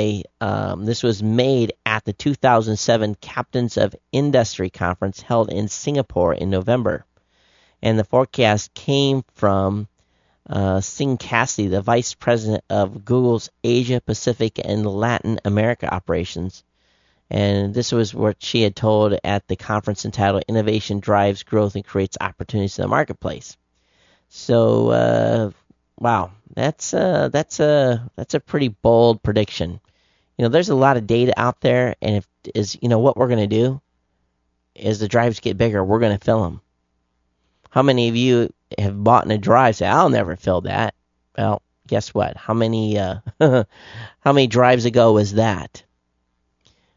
at the 2007 Captains of Industry Conference held in Singapore in November. And the forecast came from Singh Cassidy, the Vice President of Google's Asia, Pacific, and Latin America operations. And this was what she had told at the conference entitled Innovation Drives Growth and Creates Opportunities in the Marketplace. So, wow, that's a pretty bold prediction. There's a lot of data out there, and what we're going to do is the drives get bigger, we're going to fill them. How many of you have bought in a drive and say, I'll never fill that? Well, guess what? How many drives ago was that?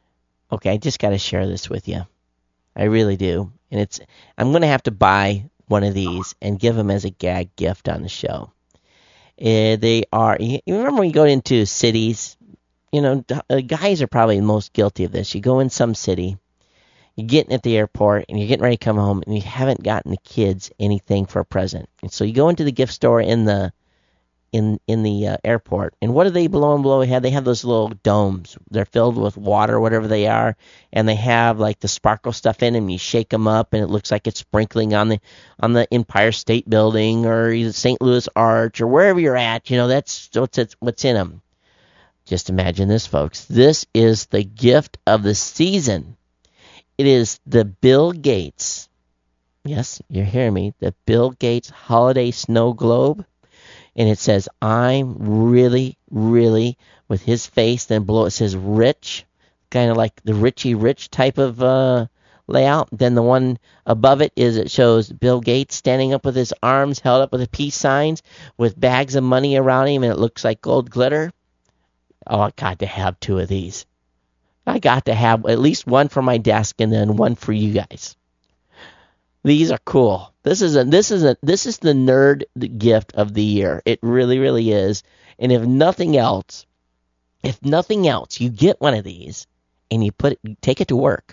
Okay, I just got to share this with you. I really do. And I'm going to have to buy one of these and give them as a gag gift on the show. They are, you remember when you go into cities, guys are probably the most guilty of this. You go in some city, you're getting at the airport, and you're getting ready to come home, and you haven't gotten the kids anything for a present. And so you go into the gift store in the airport, and what do they below ahead? They have those little domes. They're filled with water, whatever they are, and they have like the sparkle stuff in them. You shake them up, and it looks like it's sprinkling on the Empire State Building or the St. Louis Arch or wherever you're at. That's what's in them. Just imagine this, folks. This is the gift of the season. It is the Bill Gates. Yes, you're hearing me. The Bill Gates Holiday Snow Globe. And it says, I'm really, really, with his face, then below it says rich, kind of like the Richie Rich type of layout. Then the one above it shows Bill Gates standing up with his arms held up with the peace signs with bags of money around him, and it looks like gold glitter. Oh, I got to have two of these. I got to have at least one for my desk and then one for you guys. These are cool. This is the nerd gift of the year. It really, really is. And if nothing else, you get one of these and you take it to work.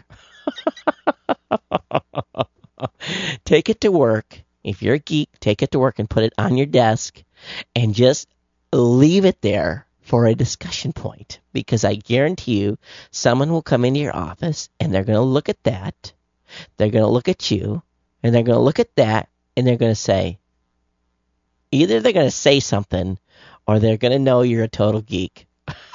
Take it to work. If you're a geek, take it to work and put it on your desk and just leave it there for a discussion point. Because I guarantee you, someone will come into your office and they're going to look at that. They're going to look at you. And they're going to look at that, and they're going to say, either they're going to say something, or they're going to know you're a total geek.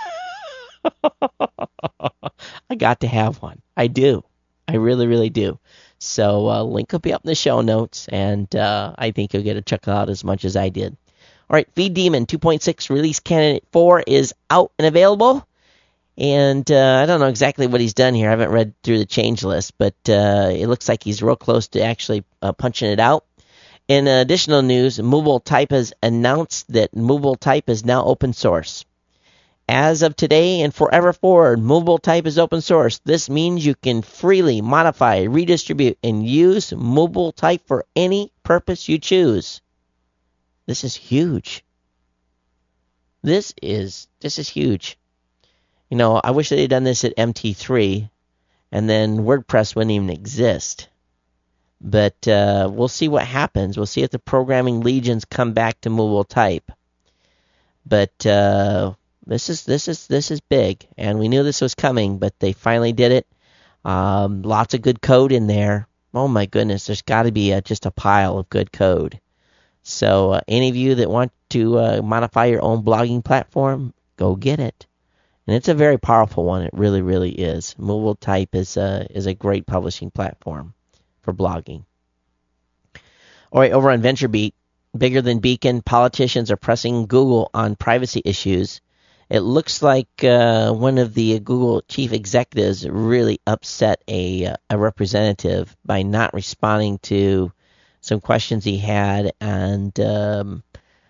I got to have one. I do. I really, really do. So link will be up in the show notes, and I think you'll get to check it out as much as I did. All right, Feed Demon 2.6 Release Candidate 4 is out and available. And I don't know exactly what he's done here. I haven't read through the change list, but it looks like he's real close to actually punching it out. In additional news, Movable Type has announced that Movable Type is now open source. As of today and forever forward, Movable Type is open source. This means you can freely modify, redistribute, and use Movable Type for any purpose you choose. This is huge. This is huge. I wish they had done this at MT3, and then WordPress wouldn't even exist. But we'll see what happens. We'll see if the programming legions come back to Movable Type. But this is big, and we knew this was coming, but they finally did it. Lots of good code in there. Oh my goodness, there's got to be just a pile of good code. So any of you that want to modify your own blogging platform, go get it. And it's a very powerful one. It really, really is. Movable Type is a great publishing platform for blogging. All right, over on VentureBeat, bigger than Beacon, politicians are pressing Google on privacy issues. It looks like one of the Google chief executives really upset a representative by not responding to some questions he had, and there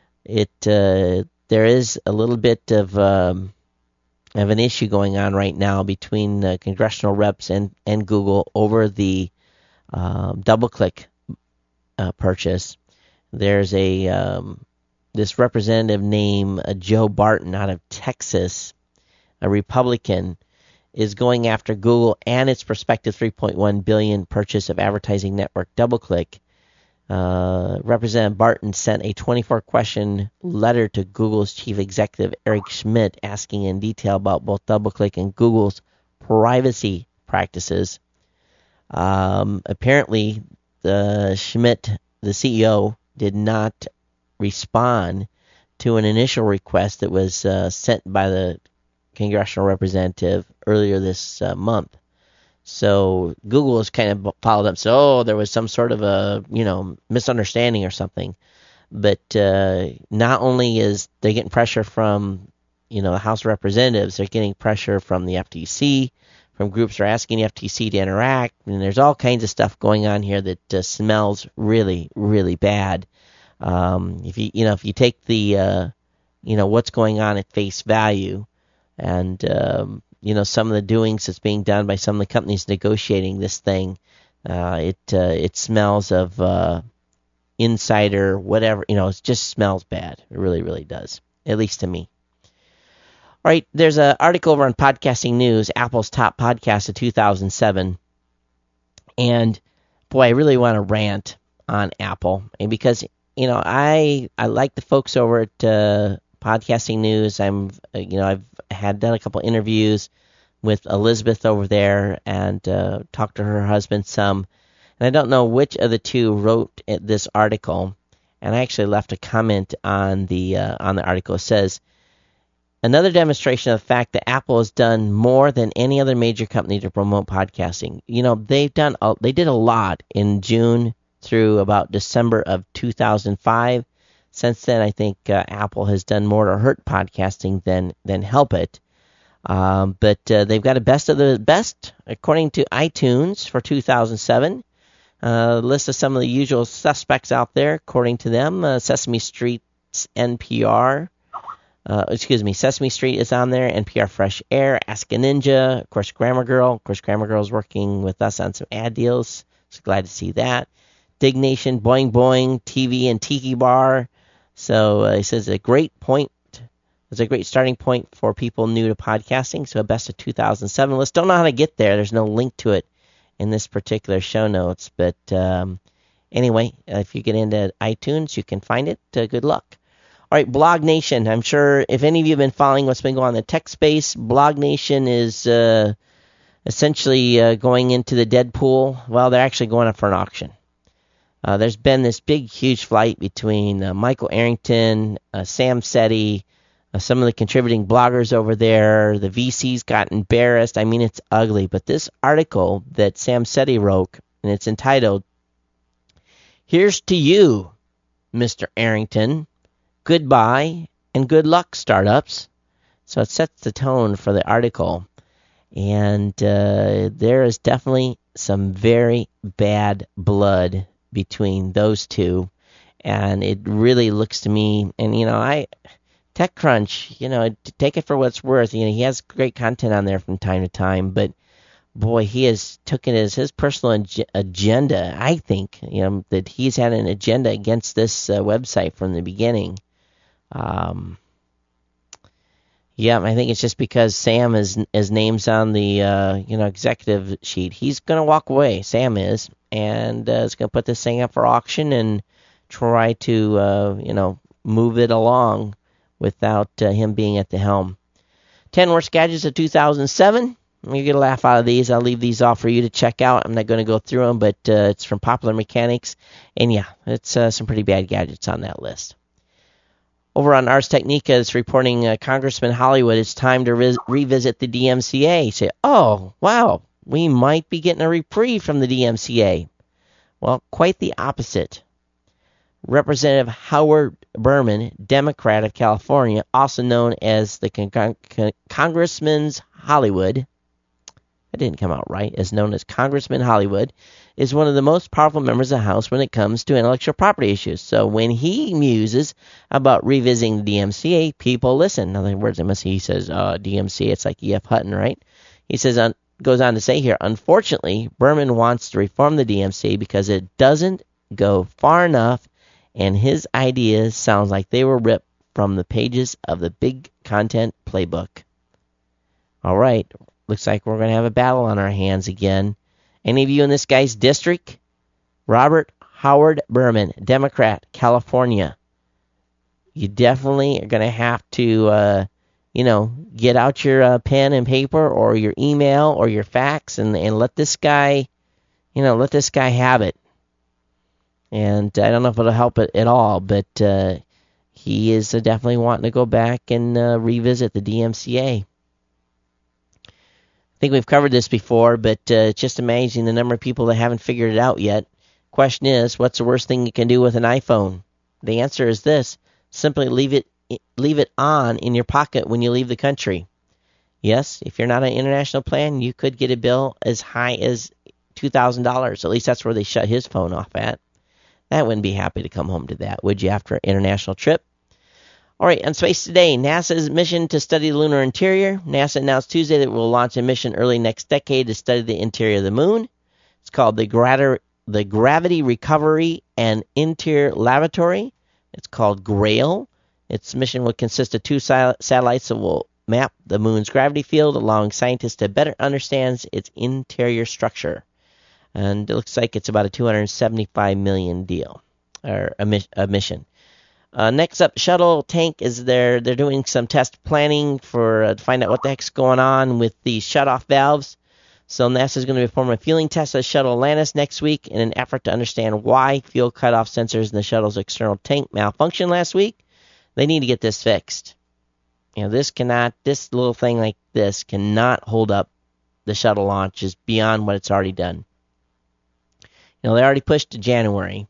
is a little bit of an issue going on right now between congressional reps and Google over the DoubleClick purchase. There's this representative named Joe Barton out of Texas, a Republican, is going after Google and its prospective $3.1 billion purchase of advertising network DoubleClick. Representative Barton sent a 24-question letter to Google's chief executive, Eric Schmidt, asking in detail about both DoubleClick and Google's privacy practices. Apparently, Schmidt, the CEO, did not respond to an initial request that was sent by the congressional representative earlier this month. So Google has kind of followed up. So there was some sort of a misunderstanding or something. But not only is they getting pressure from the House of Representatives, they're getting pressure from the FTC, from groups that are asking the FTC to interact, and there's all kinds of stuff going on here that smells really, really bad. If you take the what's going on at face value, and some of the doings that's being done by some of the companies negotiating this thing. It smells of insider whatever. It just smells bad. It really, really does. At least to me. All right, there's an article over on Podcasting News, Apple's top podcast of 2007. And boy, I really want to rant on Apple, and because I like the folks over at Podcasting News. I've done a couple interviews with Elizabeth over there and talked to her husband some. And I don't know which of the two wrote this article, and I actually left a comment on the article. It says, another demonstration of the fact that Apple has done more than any other major company to promote podcasting. They did a lot in June through about December of 2005. Since then, I think Apple has done more to hurt podcasting than help it. But they've got a best of the best, according to iTunes, for 2007. List of some of the usual suspects out there, according to them. Sesame Street's NPR. Sesame Street is on there, NPR Fresh Air, Ask a Ninja, of course, Grammar Girl. Of course, Grammar Girl is working with us on some ad deals, so glad to see that. Dig Nation, Boing Boing, TV and Tiki Bar. So he says a great point. It's a great starting point for people new to podcasting. So a best of 2007 list. Don't know how to get there. There's no link to it in this particular show notes. But anyway, if you get into iTunes, you can find it. Good luck. All right, Blog Nation. I'm sure if any of you have been following what's been going on in the tech space, Blog Nation is essentially going into the dead pool. Well, they're actually going up for an auction. There's been this big, huge fight between Michael Arrington, Sam Seti, some of the contributing bloggers over there. The VCs got embarrassed. I mean, it's ugly. But this article that Sam Seti wrote, and it's entitled, "Here's to You, Mr. Arrington. Goodbye and good luck, startups." So it sets the tone for the article. And there is definitely some very bad blood between those two, and it really looks to me, and TechCrunch, take it for what it's worth. He has great content on there from time to time, but boy, he has taken it as his personal agenda. I think that he's had an agenda against this website from the beginning. I think it's just because Sam is name's on the executive sheet. He's gonna walk away. Sam is. And is going to put this thing up for auction and try to, move it along without him being at the helm. 10 worst gadgets of 2007. You get a laugh out of these. I'll leave these off for you to check out. I'm not going to go through them, but it's from Popular Mechanics. And yeah, it's some pretty bad gadgets on that list. Over on Ars Technica, it's reporting Congressman Hollywood, it's time to revisit the DMCA. You say, oh, wow. We might be getting a reprieve from the DMCA. Well, quite the opposite. Representative Howard Berman, Democrat of California, also known as the Congressman's Hollywood, that didn't come out right, is known as Congressman Hollywood, is one of the most powerful members of the House when it comes to intellectual property issues. So when he muses about revisiting the DMCA, people listen. In other words, he says, DMCA, it's like E.F. Hutton, right? He says, goes on to say here, unfortunately, Berman wants to reform the DMCA because it doesn't go far enough, and his ideas sound like they were ripped from the pages of the big content playbook. All right, looks like we're going to have a battle on our hands again. Any of you in this guy's district? Robert Howard Berman, Democrat, California. You definitely are going to have to get out your pen and paper or your email or your fax and let this guy, have it. And I don't know if it'll help it at all, but he is definitely wanting to go back and revisit the DMCA. I think we've covered this before, but it's just amazing the number of people that haven't figured it out yet. Question is, what's the worst thing you can do with an iPhone? The answer is this: simply leave it on in your pocket when you leave the country. Yes, if you're not on an international plan, you could get a bill as high as $2,000. At least that's where they shut his phone off at. That wouldn't be happy to come home to that, would you, after an international trip? All right, on Space Today, NASA's mission to study the lunar interior. NASA announced Tuesday that it will launch a mission early next decade to study the interior of the moon. It's called the Gravity Recovery and Interior Laboratory. It's called GRAIL. Its mission will consist of 2 satellites that will map the moon's gravity field, allowing scientists to better understand its interior structure. And it looks like it's about a $275 million deal, or a mission. Next up, shuttle tank is there. They're doing some test planning to find out what the heck's going on with the shutoff valves. So NASA is going to perform a fueling test of shuttle Atlantis next week in an effort to understand why fuel cutoff sensors in the shuttle's external tank malfunctioned last week. They need to get this fixed. You know, this little thing like this cannot hold up the shuttle launches beyond what it's already done. You know, they already pushed to January.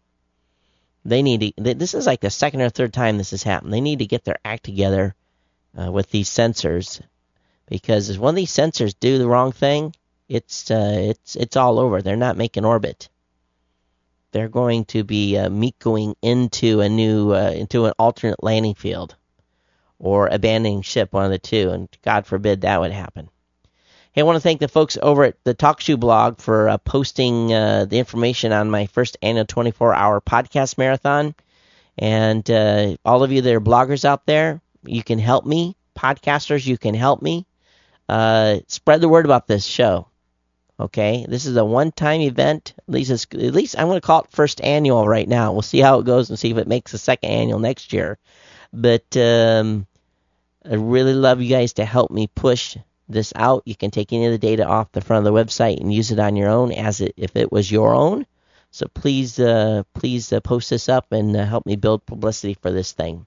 This is like the second or third time this has happened. They need to get their act together with these sensors, because if one of these sensors do the wrong thing, it's all over. They're not making orbit. They're going to be MECOing into into an alternate landing field, or abandoning ship, one of the two, and God forbid that would happen. Hey, I want to thank the folks over at the TalkShoe blog for posting the information on my first annual 24-hour podcast marathon. And all of you that are bloggers out there, you can help me. Podcasters, you can help me. Spread the word about this show. Okay? This is a one-time event. At least I'm going to call it first annual right now. We'll see how it goes and see if it makes a second annual next year. But I really love you guys to help me push this out. You can take any of the data off the front of the website and use it on your own if it was your own. So please post this up and help me build publicity for this thing.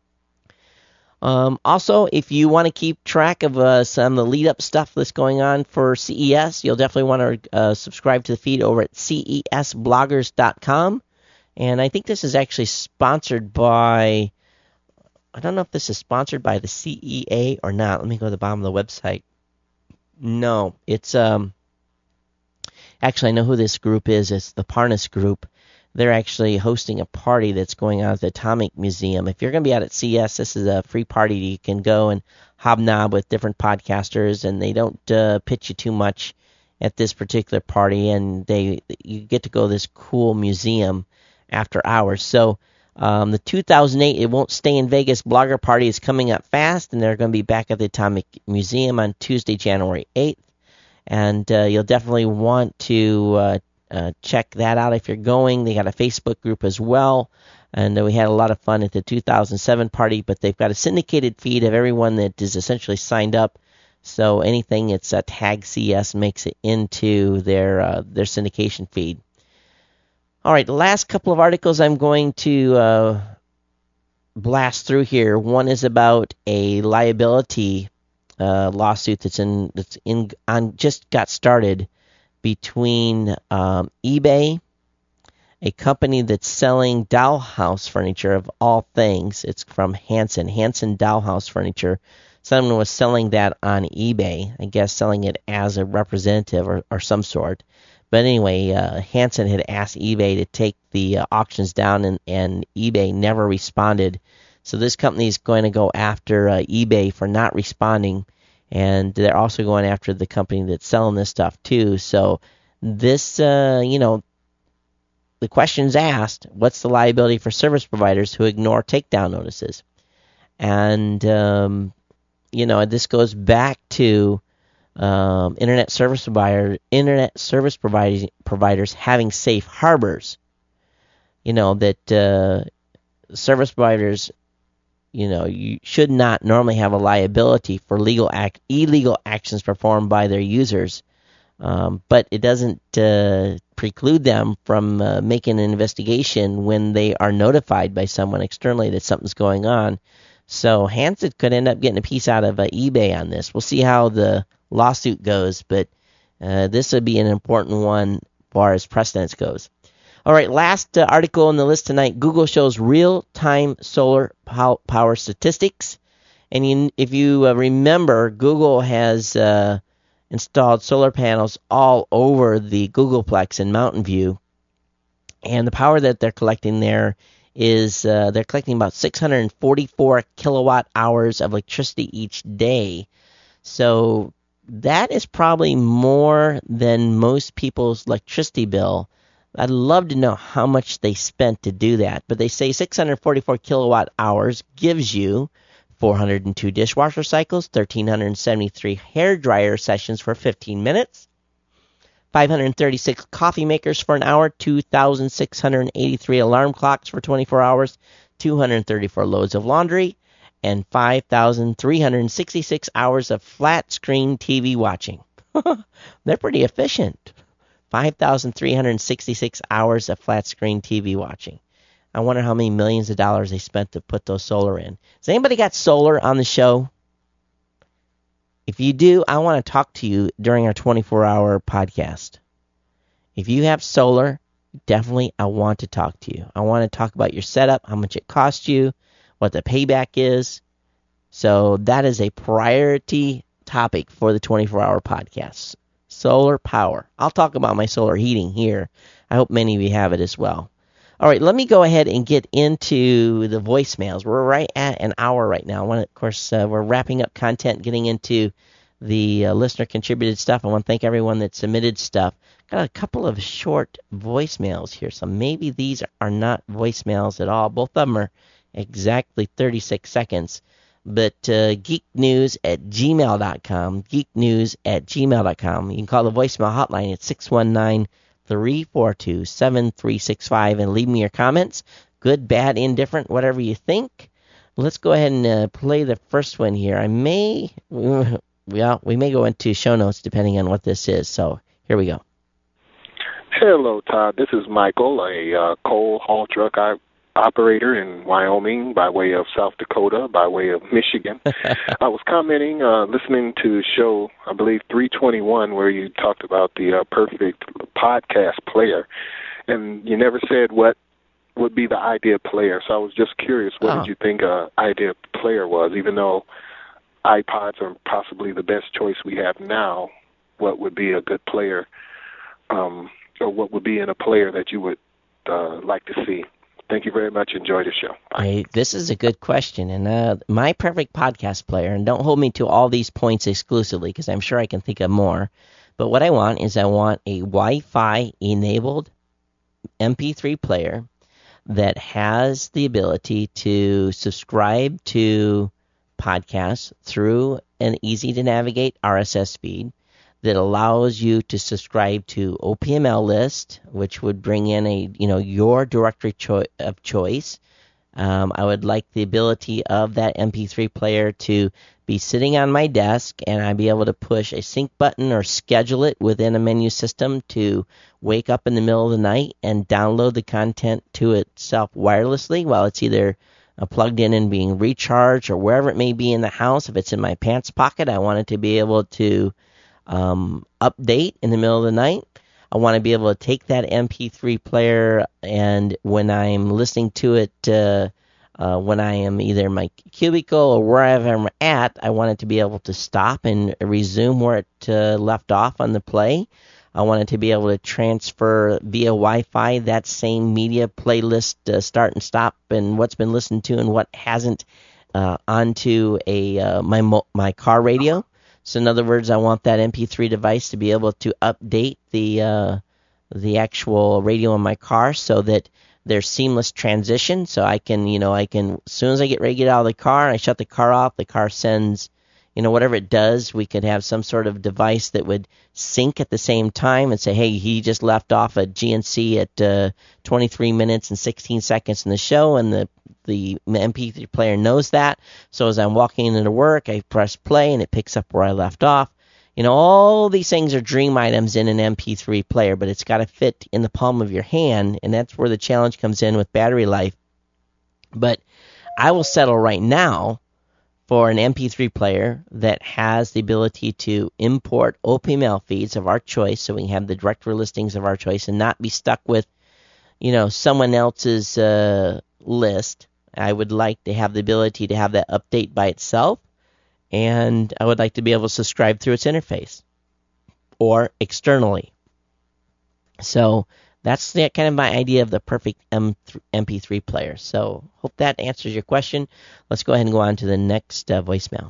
Also, if you want to keep track of some of the lead-up stuff that's going on for CES, you'll definitely want to subscribe to the feed over at cesbloggers.com. And I think this is actually sponsored by... I don't know if this is sponsored by the CEA or not. Let me go to the bottom of the website. No, it's actually, I know who this group is. It's the Parnas Group. They're actually hosting a party that's going on at the Atomic Museum. If you're going to be out at CES, this is a free party. You can go and hobnob with different podcasters, and they don't pitch you too much at this particular party, and you get to go to this cool museum after hours. So the 2008 It Won't Stay in Vegas blogger party is coming up fast, and they're going to be back at the Atomic Museum on Tuesday, January 8th. And you'll definitely want to check that out if you're going. They got a Facebook group as well. And we had a lot of fun at the 2007 party, but they've got a syndicated feed of everyone that is essentially signed up. So anything that's tag CS makes it into their syndication feed. All right, the last couple of articles I'm going to blast through here. One is about a liability lawsuit just got started between eBay, a company that's selling dollhouse furniture of all things. It's from Hanson Dollhouse Furniture. Someone was selling that on eBay, I guess selling it as a representative or some sort. But anyway, Hanson had asked eBay to take the auctions down, and eBay never responded. So this company is going to go after eBay for not responding, and they're also going after the company that's selling this stuff too. So this, the question's asked, what's the liability for service providers who ignore takedown notices? And, this goes back to internet service providers having safe harbors. That service providers, you should not normally have a liability for illegal actions performed by their users, but it doesn't preclude them from making an investigation when they are notified by someone externally that something's going on. So Hanson could end up getting a piece out of eBay on this. We'll see how the lawsuit goes, but this would be an important one as far as precedence goes. All right, last article on the list tonight. Google shows real-time solar power statistics. And if you remember, Google has installed solar panels all over the Googleplex in Mountain View. And the power that they're collecting there is they're collecting about 644 kilowatt hours of electricity each day. So that is probably more than most people's electricity bill. I'd love to know how much they spent to do that. But they say 644 kilowatt hours gives you 402 dishwasher cycles, 1,373 hair dryer sessions for 15 minutes, 536 coffee makers for an hour, 2,683 alarm clocks for 24 hours, 234 loads of laundry, and 5,366 hours of flat screen TV watching. They're pretty efficient. 5,366 hours of flat screen TV watching. I wonder how many millions of dollars they spent to put those solar in. Has anybody got solar on the show? If you do, I want to talk to you during our 24-hour podcast. If you have solar, definitely I want to talk to you. I want to talk about your setup, how much it costs you, what the payback is. So that is a priority topic for the 24-hour podcast. Solar power. I'll talk about my solar heating here. I hope many of you have it as well. All right, let me go ahead and get into the voicemails. We're right at an hour right now. Of course, we're wrapping up content, getting into the listener-contributed stuff. I want to thank everyone that submitted stuff. Got a couple of short voicemails here, so maybe these are not voicemails at all. Both of them are exactly 36 seconds. But geeknews@gmail.com, geeknews@gmail.com. You can call the voicemail hotline at 619-342-7365 and leave me your comments. Good, bad, indifferent, whatever you think. Let's go ahead and play the first one here. We may go into show notes depending on what this is. So here we go. Hello, Todd. This is Michael, a coal haul truck operator in Wyoming by way of South Dakota, by way of Michigan. I was commenting, listening to show, I believe, 321, where you talked about the perfect podcast player, and you never said what would be the ideal player. So I was just curious, what did you think an ideal player was? Even though iPods are possibly the best choice we have now, what would be a good player, or what would be in a player that you would like to see? Thank you very much. Enjoy the show. Hey, this is a good question. And my perfect podcast player, and don't hold me to all these points exclusively because I'm sure I can think of more, but what I want is I want a Wi-Fi enabled MP3 player that has the ability to subscribe to podcasts through an easy-to-navigate RSS feed, that allows you to subscribe to OPML list, which would bring in your directory of choice. I would like the ability of that MP3 player to be sitting on my desk, and I'd be able to push a sync button or schedule it within a menu system to wake up in the middle of the night and download the content to itself wirelessly while it's either plugged in and being recharged or wherever it may be in the house. If it's in my pants pocket, I want it to be able to update in the middle of the night. I want to be able to take that MP3 player, and when I'm listening to it, when I am either in my cubicle or wherever I'm at, I want it to be able to stop and resume where it left off on the play. I want it to be able to transfer via Wi-Fi that same media playlist, start and stop, and what's been listened to and what hasn't, onto my car radio. So in other words, I want that MP3 device to be able to update the actual radio in my car so that there's seamless transition. So I can, as soon as I get ready to get out of the car, I shut the car off, the car sends, whatever it does. We could have some sort of device that would sync at the same time and say, hey, he just left off at GNC at 23 minutes and 16 seconds in the show, and the MP3 player knows that. So as I'm walking into work, I press play and it picks up where I left off. All these things are dream items in an MP3 player, but it's got to fit in the palm of your hand, and that's where the challenge comes in with battery life. But I will settle right now for an MP3 player that has the ability to import OPML feeds of our choice, so we can have the directory listings of our choice and not be stuck with, someone else's list. I would like to have the ability to have that update by itself, and I would like to be able to subscribe through its interface or externally. So that's kind of my idea of the perfect MP3 player. So hope that answers your question. Let's go ahead and go on to the next voicemail.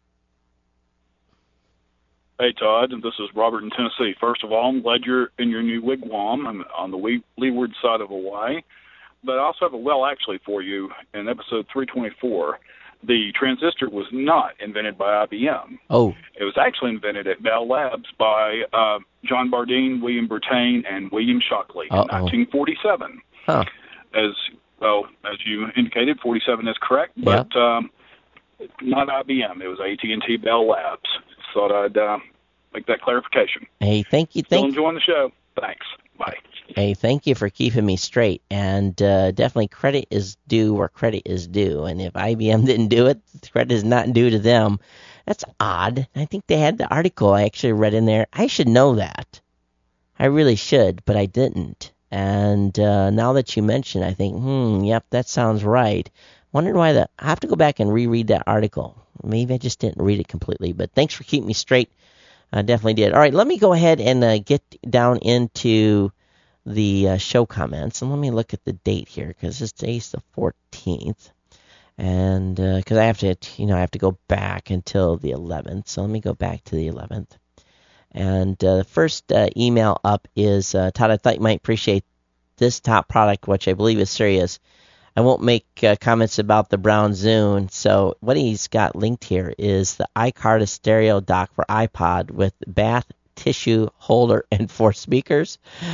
Hey, Todd, this is Robert in Tennessee. First of all, I'm glad you're in your new wigwam. I'm on the leeward side of Hawaii. But I also have a well, actually, for you in episode 324. The transistor was not invented by IBM. Oh. It was actually invented at Bell Labs by John Bardeen, William Bertain, and William Shockley in 1947. Huh. As you indicated, 47 is correct, but not IBM. It was AT&T Bell Labs. Thought I'd make that clarification. Hey, thank you. Still enjoying the show. Thanks. Bye. Hey, thank you for keeping me straight. And definitely credit is due where credit is due. And if IBM didn't do it, credit is not due to them. That's odd. I think they had the article I actually read in there. I should know that. I really should, but I didn't. And now that you mention, I think, yep, that sounds right. Wondered why I have to go back and reread that article. Maybe I just didn't read it completely. But thanks for keeping me straight. I definitely did. All right, let me go ahead and get down into the show comments, and let me look at the date here because this day's the 14th, and because I have to go back until the 11th. So let me go back to the 11th, and the first email up is Todd. I thought you might appreciate this top product, which I believe is serious. I won't make comments about the Brown Zune. So what he's got linked here is the iCarta stereo dock for iPod with bath tissue holder and 4 speakers.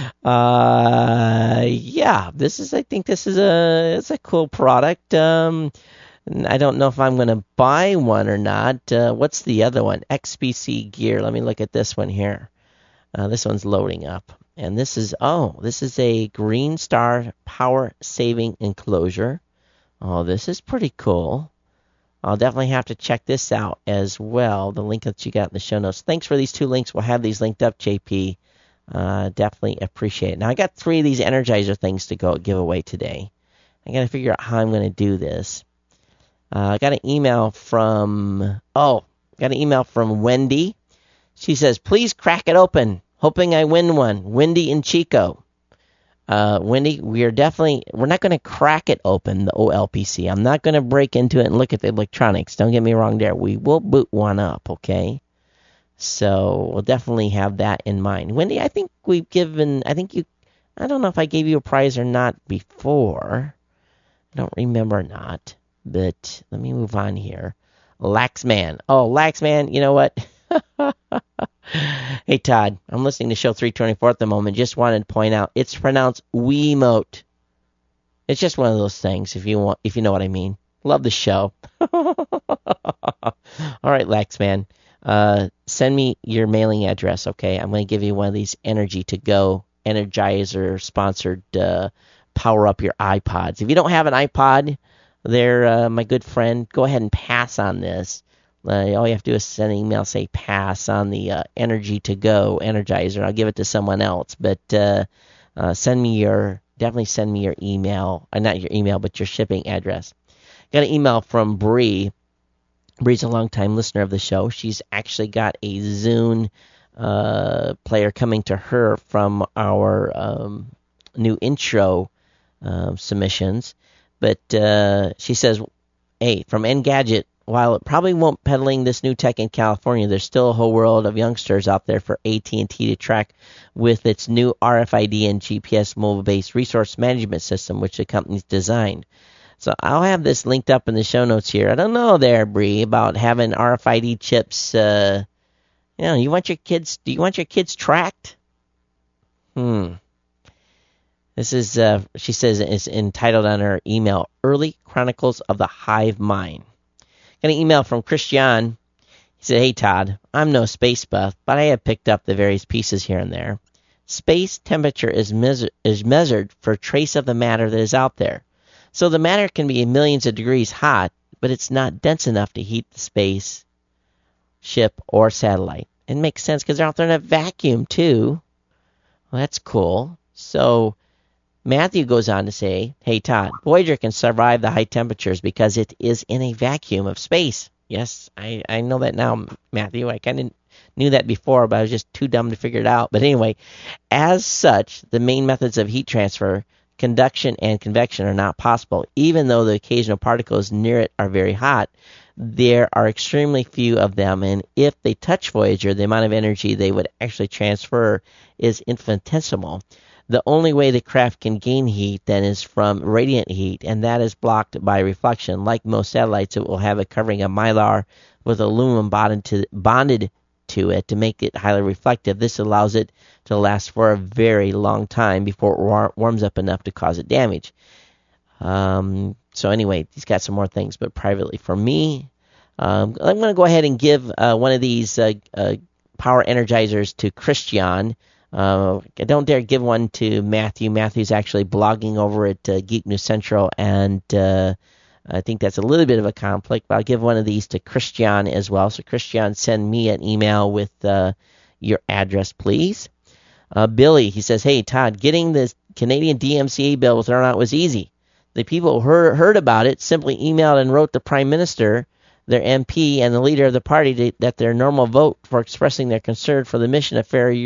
Yeah, I think this is a cool product. I don't know if I'm going to buy one or not. What's the other one? XBC Gear. Let me look at this one here. This one's loading up. And this is a Green Star power saving enclosure. Oh, this is pretty cool. I'll definitely have to check this out as well, the link that you got in the show notes. Thanks for these 2 links. We'll have these linked up, JP. Definitely appreciate it. Now, I got 3 of these Energizer things to go give away today. I got to figure out how I'm going to do this. I got an email from Wendy. She says, please crack it open. Hoping I win one. Wendy and Chico. Wendy, we're not going to crack it open, the OLPC. I'm not going to break into it and look at the electronics. Don't get me wrong there. We will boot one up, okay? So we'll definitely have that in mind. Wendy, I don't know if I gave you a prize or not before. I don't remember or not. But let me move on here. Laxman. Oh, Laxman, you know what? Hey, Todd, I'm listening to show 324 at the moment. Just wanted to point out it's pronounced Wiimote. It's just one of those things, if you know what I mean. Love the show. All right, Laxman. Send me your mailing address, okay? I'm going to give you one of these Energy to Go Energizer sponsored power up your iPods. If you don't have an iPod, my good friend, go ahead and pass on this. All you have to do is send an email, say pass on the Energy to Go Energizer. I'll give it to someone else. But definitely send me your email, not your email, but your shipping address. Got an email from Bree. Bree's a longtime listener of the show. She's actually got a Zune player coming to her from our new intro submissions. But she says, hey, from Engadget, while it probably won't peddling this new tech in California, there's still a whole world of youngsters out there for AT&T to track with its new RFID and GPS mobile-based resource management system, which the company's designed. So I'll have this linked up in the show notes here. I don't know there, Bree, about having RFID chips. Do you want your kids tracked? This is, she says, it's entitled on her email, Early Chronicles of the Hive Mind. Got an email from Christian. He said, hey, Todd, I'm no space buff, but I have picked up the various pieces here and there. Space temperature is measured for a trace of the matter that is out there. So the matter can be millions of degrees hot, but it's not dense enough to heat the space ship or satellite. It makes sense because they're out there in a vacuum, too. Well, that's cool. So Matthew goes on to say, hey, Todd, Voyager can survive the high temperatures because it is in a vacuum of space. Yes, I know that now, Matthew. I kind of knew that before, but I was just too dumb to figure it out. But anyway, as such, the main methods of heat transfer, conduction and convection, are not possible. Even though the occasional particles near it are very hot, there are extremely few of them, and if they touch Voyager, the amount of energy they would actually transfer is infinitesimal. The only way the craft can gain heat then is from radiant heat, and that is blocked by reflection. Like most satellites, it will have a covering of mylar with aluminum bonded to it to make it highly reflective. This allows it to last for a very long time before it warms up enough to cause it damage. So anyway, he's got some more things, but privately for me, I'm going to go ahead and give one of these power energizers to Christian. I don't dare give one to Matthew. Matthew's actually blogging over at Geek News Central, and I think that's a little bit of a conflict, but I'll give one of these to Christian as well. So Christian, send me an email with your address, please. Billy, he says, hey, Todd, getting this Canadian DMCA bill thrown out was easy. The people who heard about it simply emailed and wrote the Prime Minister, their MP, and the leader of the party that their normal vote for expressing their concern for the mission of fair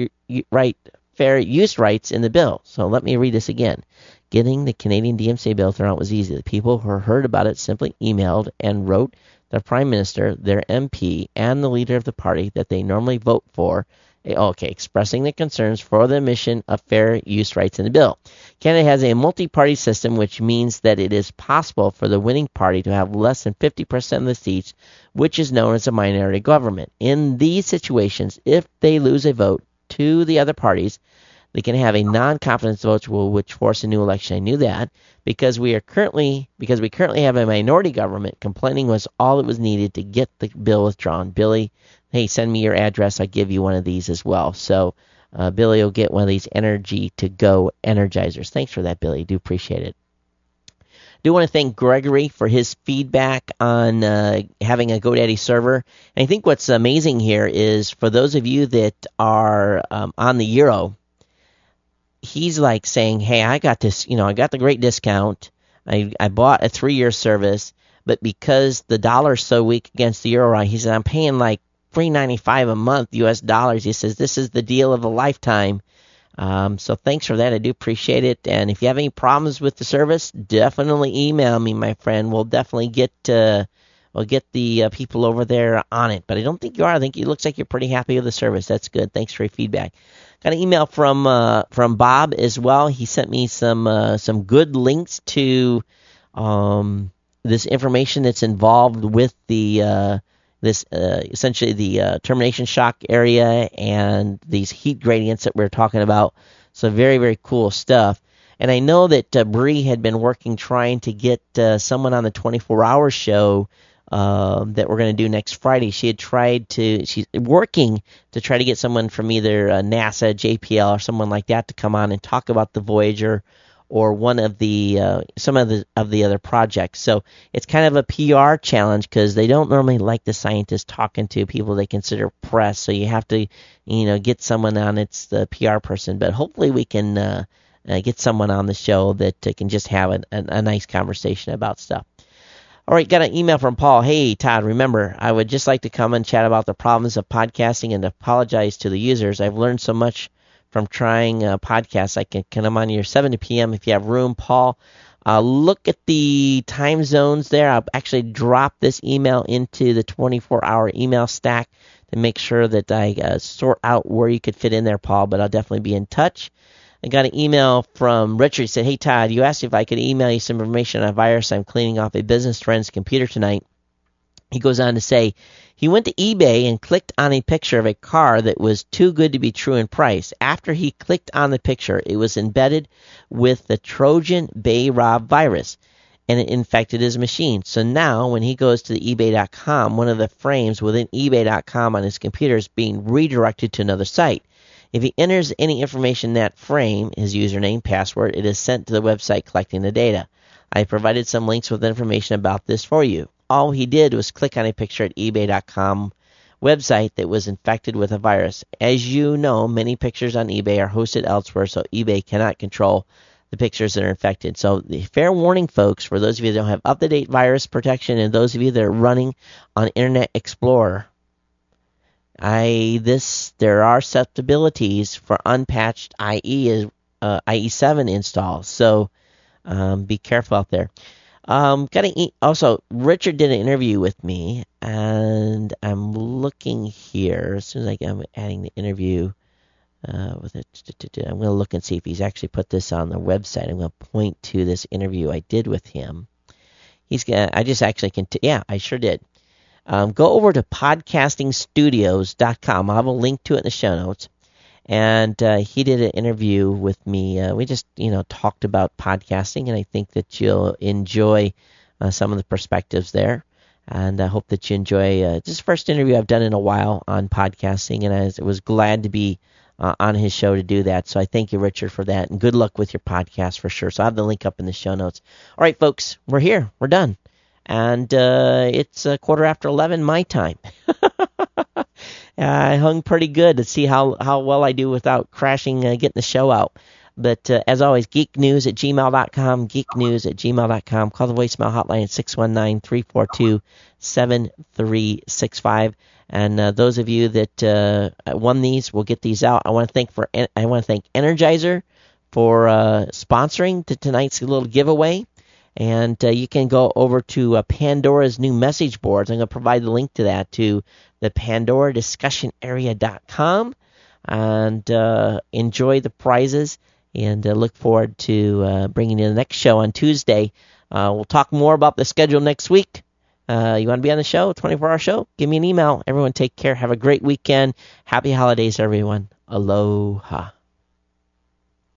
use rights in the bill. So let me read this again. Getting the Canadian DMCA bill thrown out was easy. The people who heard about it simply emailed and wrote the Prime Minister, their MP, and the leader of the party that they normally vote for, expressing the concerns for the mission of fair use rights in the bill. Canada has a multi-party system, which means that it is possible for the winning party to have less than 50% of the seats, which is known as a minority government. In these situations, if they lose a vote to the other parties, they can have a non-confidence vote, which force a new election. I knew that because we currently have a minority government. Complaining was all that was needed to get the bill withdrawn. Billy, hey, send me your address. I'll give you one of these as well. So Billy will get one of these Energy to Go energizers. Thanks for that, Billy. Do appreciate it. Do want to thank Gregory for his feedback on having a GoDaddy server. And I think what's amazing here is for those of you that are on the Euro, he's like saying, hey, I got this, I got the great discount. I bought a 3-year service, but because the dollar's so weak against the euro, he said, I'm paying like $3.95 a month US dollars. He says, this is the deal of a lifetime. So thanks for that. I do appreciate it. And if you have any problems with the service, definitely email me, my friend. We'll definitely get the people over there on it. But I don't think you are. I think it looks like you're pretty happy with the service. That's good. Thanks for your feedback. Got an email from Bob as well. He sent me some good links to this information that's involved with the essentially the termination shock area and these heat gradients that we're talking about. So very, very cool stuff. And I know that Bree had been trying to get someone on the 24-hour show that we're going to do next Friday. She's working to try to get someone from either NASA, JPL, or someone like that to come on and talk about the Voyager or one of the some of the other projects. So it's kind of a PR challenge because they don't normally like the scientists talking to people they consider press. So you have to, get someone on. It's the PR person, but hopefully we can get someone on the show that can just have a nice conversation about stuff. All right, got an email from Paul. Hey, Todd, remember, I would just like to come and chat about the problems of podcasting and apologize to the users. I've learned so much from trying podcasts. I can come on your 7 p.m. if you have room, Paul. Look at the time zones there. I'll actually drop this email into the 24-hour email stack to make sure that I sort out where you could fit in there, Paul, but I'll definitely be in touch. I got an email from Richard. He said, hey, Todd, you asked if I could email you some information on a virus. I'm cleaning off a business friend's computer tonight. He goes on to say, he went to eBay and clicked on a picture of a car that was too good to be true in price. After he clicked on the picture, it was embedded with the Trojan Bayrob virus, and it infected his machine. So now when he goes to the eBay.com, one of the frames within eBay.com on his computer is being redirected to another site. If he enters any information in that frame, his username, password, it is sent to the website collecting the data. I provided some links with information about this for you. All he did was click on a picture at eBay.com website that was infected with a virus. As you know, many pictures on eBay are hosted elsewhere, so eBay cannot control the pictures that are infected. So the fair warning, folks, for those of you that don't have up-to-date virus protection and those of you that are running on Internet Explorer, there are susceptibilities for unpatched IE7 installs, so be careful out there. Also, Richard did an interview with me, and I'm looking here. As soon as I'm adding the interview with it, I'm going to look and see if he's actually put this on the website. I'm going to point to this interview I did with him. I sure did. Go over to podcastingstudios.com. I'll have a link to it in the show notes. And he did an interview with me. We just, talked about podcasting, and I think that you'll enjoy some of the perspectives there. And I hope that you enjoy this is the first interview I've done in a while on podcasting, and I was glad to be on his show to do that. So I thank you, Richard, for that, and good luck with your podcast for sure. So I have the link up in the show notes. All right, folks, we're here. We're done. And it's 11:15 my time. I hung pretty good to see how well I do without crashing, getting the show out. But as always, geeknews@gmail.com, geeknews@gmail.com. Call the voicemail hotline at 619-342-7365. And those of you that won these, will get these out. I want to thank Energizer for sponsoring tonight's little giveaway. And you can go over to Pandora's new message boards. I'm going to provide the link to that to the PandoraDiscussionArea.com. And enjoy the prizes. And look forward to bringing you the next show on Tuesday. We'll talk more about the schedule next week. You want to be on the show, 24-hour show? Give me an email. Everyone take care. Have a great weekend. Happy holidays, everyone. Aloha.